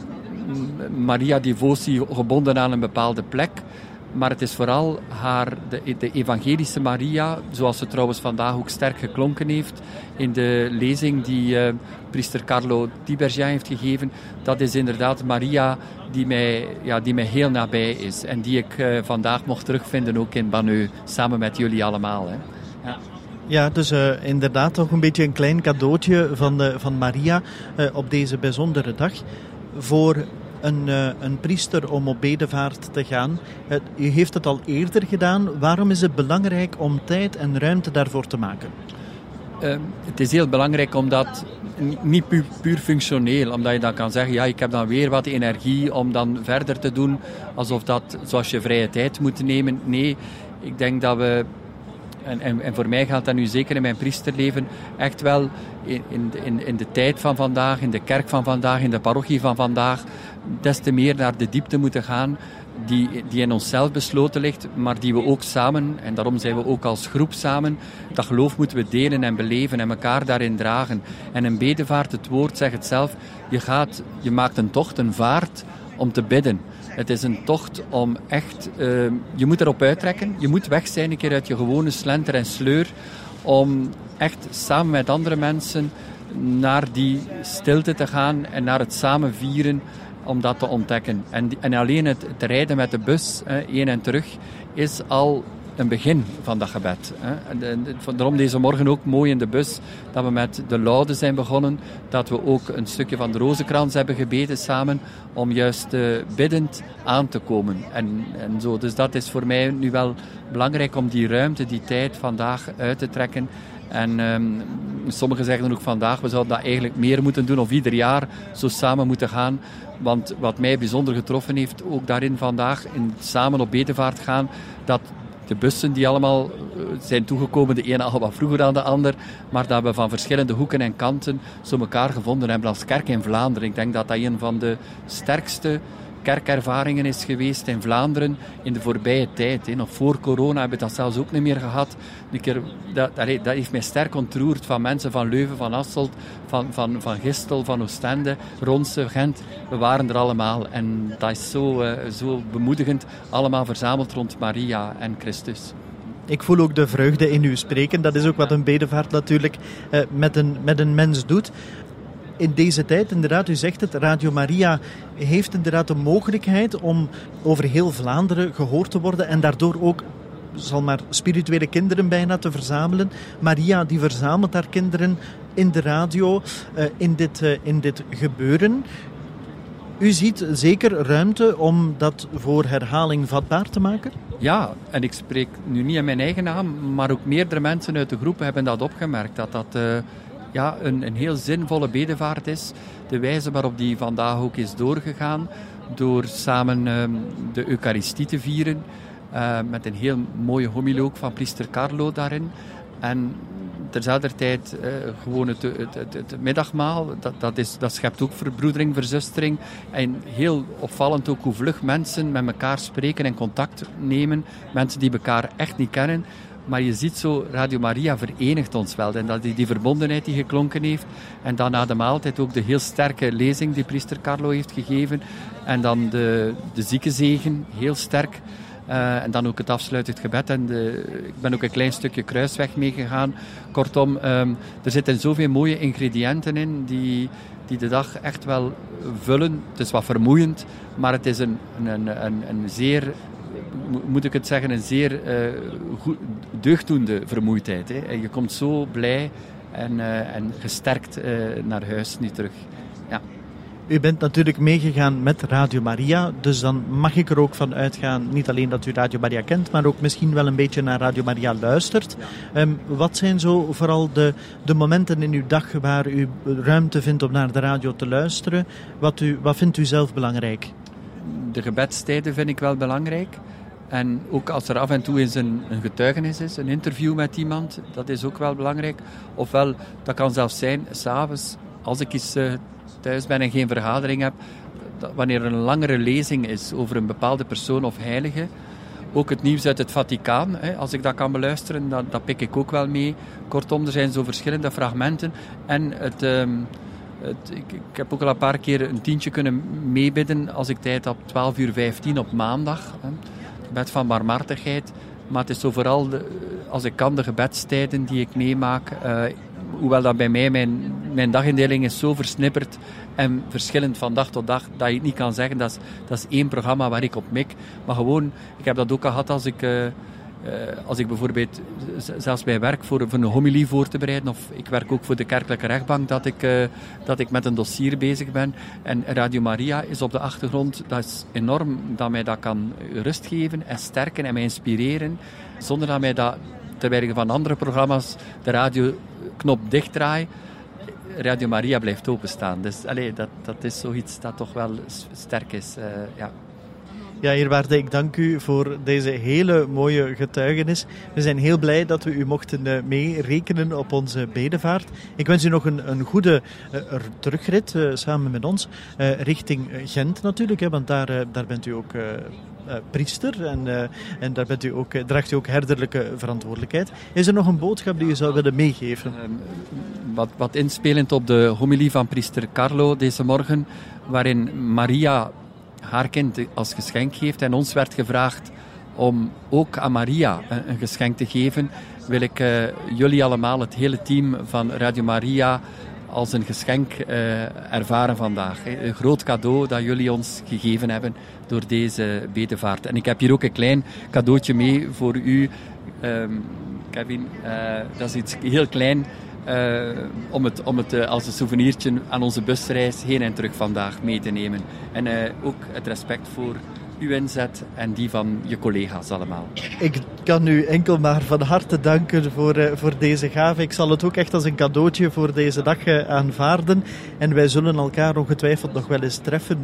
Maria-devotie gebonden aan een bepaalde plek, maar het is vooral de evangelische Maria, zoals ze trouwens vandaag ook sterk geklonken heeft in de lezing die priester Carlo Tiberghien heeft gegeven. Dat is inderdaad Maria die mij heel nabij is en die ik vandaag mocht terugvinden ook in Banneux, samen met jullie allemaal. Hè. Ja. Ja, dus inderdaad toch een beetje een klein cadeautje van Maria op deze bijzondere dag. Voor een priester om op bedevaart te gaan. U heeft het al eerder gedaan. Waarom is het belangrijk om tijd en ruimte daarvoor te maken? Het is heel belangrijk omdat, niet puur functioneel, omdat je dan kan zeggen, ja, ik heb dan weer wat energie om dan verder te doen, alsof dat, zoals je vrije tijd moet nemen. Nee, ik denk dat we, en voor mij geldt dat nu zeker in mijn priesterleven, echt wel in de tijd van vandaag, in de kerk van vandaag, in de parochie van vandaag, des te meer naar de diepte moeten gaan die in onszelf besloten ligt, maar die we ook samen, en daarom zijn we ook als groep samen, dat geloof moeten we delen en beleven en elkaar daarin dragen. En een bedevaart, het woord zegt het zelf, je maakt een tocht, een vaart om te bidden. Het is een tocht om echt, je moet erop uittrekken, je moet weg zijn een keer uit je gewone slenter en sleur, om echt samen met andere mensen naar die stilte te gaan en naar het samen vieren om dat te ontdekken. En alleen het rijden met de bus, heen en terug, is al een begin van dat gebed. Daarom deze morgen ook mooi in de bus dat we met de laude zijn begonnen, dat we ook een stukje van de rozenkrans hebben gebeden samen, om juist biddend aan te komen. En zo. Dus dat is voor mij nu wel belangrijk om die ruimte, die tijd vandaag uit te trekken. En sommigen zeggen ook vandaag, we zouden dat eigenlijk meer moeten doen of ieder jaar zo samen moeten gaan. Want wat mij bijzonder getroffen heeft, ook daarin vandaag, in samen op bedevaart gaan, dat de bussen die allemaal zijn toegekomen, de ene al wat vroeger dan de ander, maar dat we van verschillende hoeken en kanten zo elkaar gevonden hebben als kerk in Vlaanderen. Ik denk dat dat een van de sterkste kerkervaringen is geweest in Vlaanderen in de voorbije tijd. Nog voor corona hebben we dat zelfs ook niet meer gehad. Dat heeft mij sterk ontroerd van mensen van Leuven, van Hasselt, van Gistel, van Oostende, Ronse, Gent. We waren er allemaal en dat is zo bemoedigend. Allemaal verzameld rond Maria en Christus. Ik voel ook de vreugde in u spreken. Dat is ook wat een bedevaart natuurlijk met een mens doet. In deze tijd, inderdaad, u zegt het, Radio Maria heeft inderdaad de mogelijkheid om over heel Vlaanderen gehoord te worden en daardoor ook, zal maar, spirituele kinderen bijna te verzamelen. Maria die verzamelt haar kinderen in de radio, in dit gebeuren. U ziet zeker ruimte om dat voor herhaling vatbaar te maken? Ja, en ik spreek nu niet in mijn eigen naam, maar ook meerdere mensen uit de groep hebben dat opgemerkt, dat een heel zinvolle bedevaart is. De wijze waarop die vandaag ook is doorgegaan, door samen de Eucharistie te vieren, met een heel mooie homilie ook van priester Carlo daarin. En terzelfde tijd gewoon het middagmaal, dat schept ook verbroedering, verzustering. En heel opvallend ook hoe vlug mensen met elkaar spreken en contact nemen. Mensen die elkaar echt niet kennen. Maar je ziet zo, Radio Maria verenigt ons wel. En dat die verbondenheid die geklonken heeft. En dan na de maaltijd ook de heel sterke lezing die priester Carlo heeft gegeven. En dan de ziekenzegen, heel sterk. En dan ook het afsluitend gebed. En ik ben ook een klein stukje kruisweg meegegaan. Kortom, er zitten zoveel mooie ingrediënten in die de dag echt wel vullen. Het is wat vermoeiend, maar het is een zeer, moet ik het zeggen, een zeer deugddoende vermoeidheid. Hè. En je komt zo blij en gesterkt naar huis nu terug. Ja. U bent natuurlijk meegegaan met Radio Maria, dus dan mag ik er ook van uitgaan, niet alleen dat u Radio Maria kent, maar ook misschien wel een beetje naar Radio Maria luistert. Wat zijn zo vooral de momenten in uw dag waar u ruimte vindt om naar de radio te luisteren? Wat vindt u zelf belangrijk? De gebedstijden vind ik wel belangrijk. En ook als er af en toe eens een getuigenis is, een interview met iemand, dat is ook wel belangrijk. Ofwel, dat kan zelfs zijn, 's avonds, als ik eens thuis ben en geen vergadering heb, wanneer er een langere lezing is over een bepaalde persoon of heilige. Ook het nieuws uit het Vaticaan, als ik dat kan beluisteren, dat pik ik ook wel mee. Kortom, er zijn zo verschillende fragmenten. En ik heb ook al een paar keer een tientje kunnen meebidden als ik tijd heb, 12:15 op maandag. Het gebed van barmhartigheid. Maar het is zo vooral, als ik kan, de gebedstijden die ik meemaak. Hoewel dat bij mij, mijn dagindeling is zo versnipperd en verschillend van dag tot dag, dat je het niet kan zeggen, dat is één programma waar ik op mik. Maar gewoon, ik heb dat ook al gehad als ik bijvoorbeeld, zelfs bij werk, voor een homilie voor te bereiden, of ik werk ook voor de kerkelijke rechtbank, dat ik met een dossier bezig ben. En Radio Maria is op de achtergrond, dat is enorm dat mij dat kan rust geven en sterken en mij inspireren, zonder dat mij dat, terwijl ik van andere programma's de radioknop dichtdraai, Radio Maria blijft openstaan. Dus dat is zoiets dat toch wel sterk is. Ja. Ja, eerwaarde, ik dank u voor deze hele mooie getuigenis. We zijn heel blij dat we u mochten meerekenen op onze bedevaart. Ik wens u nog een goede terugrit samen met ons richting Gent natuurlijk, want daar bent u ook priester en daar draagt u ook herderlijke verantwoordelijkheid. Is er nog een boodschap die u zou willen meegeven? Wat inspelend op de homilie van priester Carlo deze morgen, waarin Maria haar kind als geschenk geeft en ons werd gevraagd om ook aan Maria een geschenk te geven, wil ik jullie allemaal, het hele team van Radio Maria, als een geschenk ervaren vandaag. Een groot cadeau dat jullie ons gegeven hebben door deze bedevaart. En ik heb hier ook een klein cadeautje mee voor u, Kevin. Dat is iets heel klein om het als een souvenirtje aan onze busreis heen en terug vandaag mee te nemen. En ook het respect voor uw inzet en die van je collega's allemaal. Ik kan u enkel maar van harte danken voor deze gave. Ik zal het ook echt als een cadeautje voor deze dag aanvaarden. En wij zullen elkaar ongetwijfeld nog wel eens treffen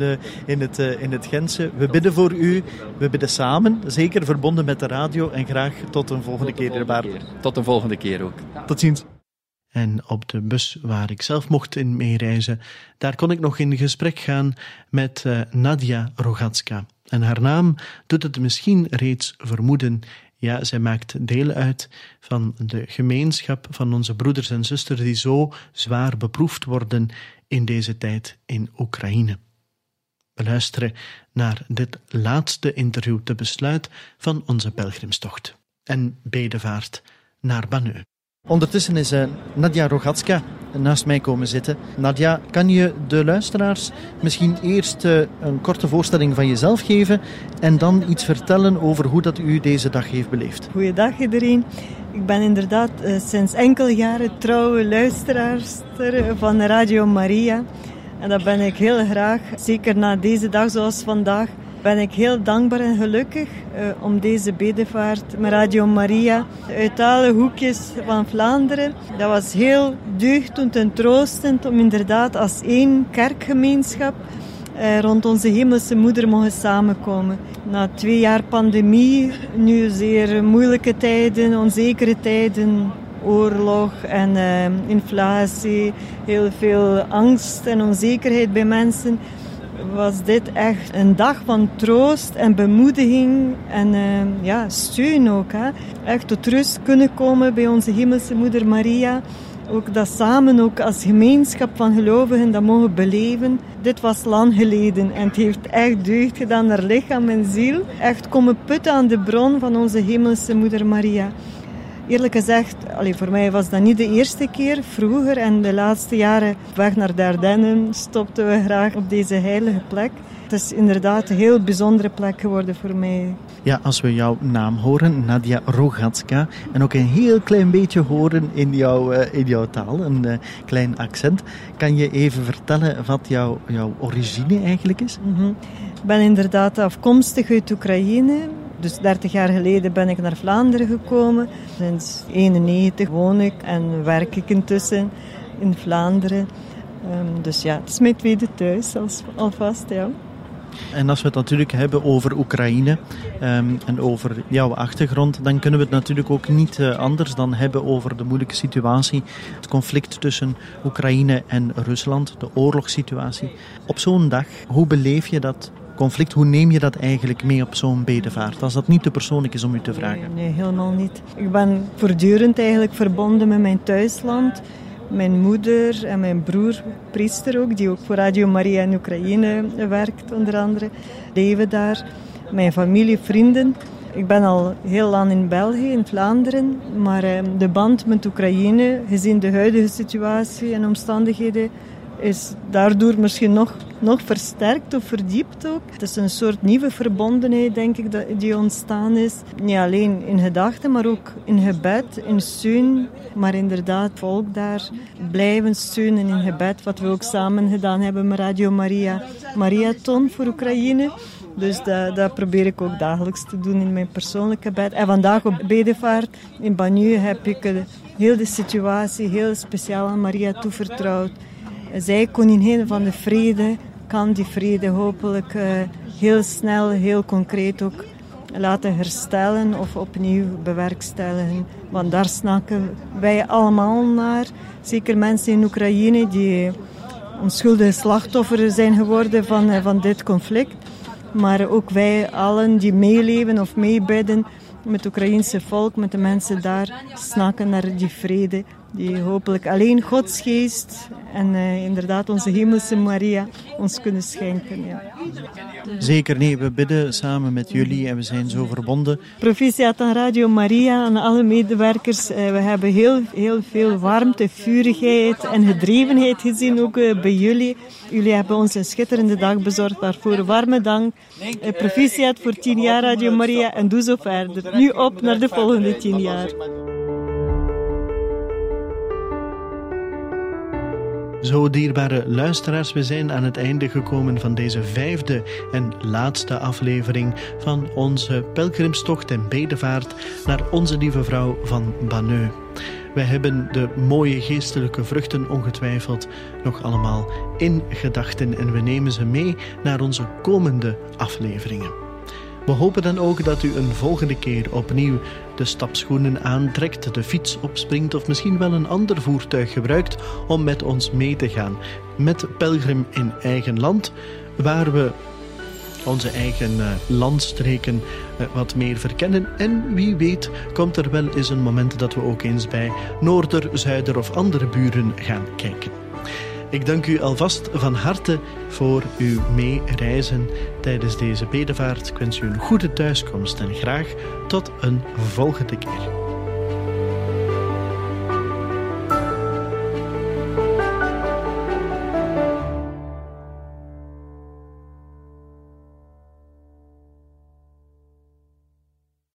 in het Gentse. We bidden voor u, we bidden samen, zeker verbonden met de radio. En graag tot een volgende keer. Tot een volgende keer ook. Tot ziens. En op de bus waar ik zelf mocht in meereizen, daar kon ik nog in gesprek gaan met Nadia Rogatska. En haar naam doet het misschien reeds vermoeden. Ja, zij maakt deel uit van de gemeenschap van onze broeders en zusters die zo zwaar beproefd worden in deze tijd in Oekraïne. We luisteren naar dit laatste interview te besluit van onze pelgrimstocht en bedevaart naar Banneux. Ondertussen is Nadia Rogatska naast mij komen zitten. Nadia, kan je de luisteraars misschien eerst een korte voorstelling van jezelf geven en dan iets vertellen over hoe dat u deze dag heeft beleefd? Goeiedag iedereen. Ik ben inderdaad sinds enkele jaren trouwe luisteraarster van Radio Maria. En dat ben ik heel graag. Zeker na deze dag zoals vandaag ben ik heel dankbaar en gelukkig om deze bedevaart met Radio Maria uit alle hoekjes van Vlaanderen. Dat was heel deugdend en troostend om inderdaad als één kerkgemeenschap rond onze hemelse moeder mogen samenkomen. Na 2 jaar pandemie, nu zeer moeilijke tijden, onzekere tijden, oorlog en inflatie, heel veel angst en onzekerheid bij mensen, was dit echt een dag van troost en bemoediging en steun ook. Hè. Echt tot rust kunnen komen bij onze hemelse moeder Maria. Ook dat samen ook als gemeenschap van gelovigen dat mogen beleven. Dit was lang geleden en het heeft echt deugd gedaan naar lichaam en ziel. Echt komen putten aan de bron van onze hemelse moeder Maria. Eerlijk gezegd, voor mij was dat niet de eerste keer. Vroeger en de laatste jaren op weg naar de Ardennen stopten we graag op deze heilige plek. Het is inderdaad een heel bijzondere plek geworden voor mij. Ja, als we jouw naam horen, Nadia Rogatska, en ook een heel klein beetje horen in jouw taal, een klein accent, kan je even vertellen wat jouw origine eigenlijk is? Ik ben inderdaad afkomstig uit Oekraïne. Dus 30 jaar geleden ben ik naar Vlaanderen gekomen. Sinds 1991 woon ik en werk ik intussen in Vlaanderen. Dus ja, het is mijn tweede thuis alvast, ja. En als we het natuurlijk hebben over Oekraïne en over jouw achtergrond, dan kunnen we het natuurlijk ook niet anders dan hebben over de moeilijke situatie, het conflict tussen Oekraïne en Rusland, de oorlogssituatie. Op zo'n dag, hoe beleef je dat conflict? Hoe neem je dat eigenlijk mee op zo'n bedevaart, als dat niet te persoonlijk is om u te vragen? Nee, helemaal niet. Ik ben voortdurend eigenlijk verbonden met mijn thuisland. Mijn moeder en mijn broer, priester ook, die ook voor Radio Maria in Oekraïne werkt, onder andere, leven daar. Mijn familie, vrienden. Ik ben al heel lang in België, in Vlaanderen, maar de band met Oekraïne, gezien de huidige situatie en omstandigheden, is daardoor misschien nog versterkt of verdiept ook. Het is een soort nieuwe verbondenheid, denk ik, die ontstaan is. Niet alleen in gedachten, maar ook in gebed, in steun. Maar inderdaad, volk daar blijven steunen in gebed. Wat we ook samen gedaan hebben met Radio Maria. Mariathon voor Oekraïne. Dus dat probeer ik ook dagelijks te doen in mijn persoonlijke gebed. En vandaag op bedevaart in Banneux heb ik heel de situatie heel speciaal aan Maria toevertrouwd. Zij, koningin van de vrede, kan die vrede hopelijk heel snel, heel concreet ook laten herstellen of opnieuw bewerkstelligen. Want daar snakken wij allemaal naar. Zeker mensen in Oekraïne die onschuldige slachtoffer zijn geworden van dit conflict. Maar ook wij allen die meeleven of meebidden met het Oekraïense volk, met de mensen daar, snakken naar die vrede. Die hopelijk alleen Gods geest en inderdaad onze hemelse Maria ons kunnen schenken. Ja. Zeker, nee, we bidden samen met jullie en we zijn zo verbonden. Proficiat aan Radio Maria, aan alle medewerkers. We hebben heel veel warmte, vurigheid en gedrevenheid gezien, ook bij jullie. Jullie hebben ons een schitterende dag bezorgd, waarvoor warme dank. Proficiat voor 10 jaar Radio Maria en doe zo verder. Nu op naar de volgende 10 jaar. Zo, dierbare luisteraars, we zijn aan het einde gekomen van deze 5e en laatste aflevering van onze pelgrimstocht en bedevaart naar Onze Lieve Vrouw van Banneux. Wij hebben de mooie geestelijke vruchten ongetwijfeld nog allemaal in gedachten en we nemen ze mee naar onze komende afleveringen. We hopen dan ook dat u een volgende keer opnieuw de stapschoenen aantrekt, de fiets opspringt of misschien wel een ander voertuig gebruikt om met ons mee te gaan met Pelgrim in Eigen Land, waar we onze eigen landstreken wat meer verkennen. En wie weet komt er wel eens een moment dat we ook eens bij Noorder, Zuider of andere buren gaan kijken. Ik dank u alvast van harte voor uw meereizen tijdens deze bedevaart. Ik wens u een goede thuiskomst en graag tot een volgende keer.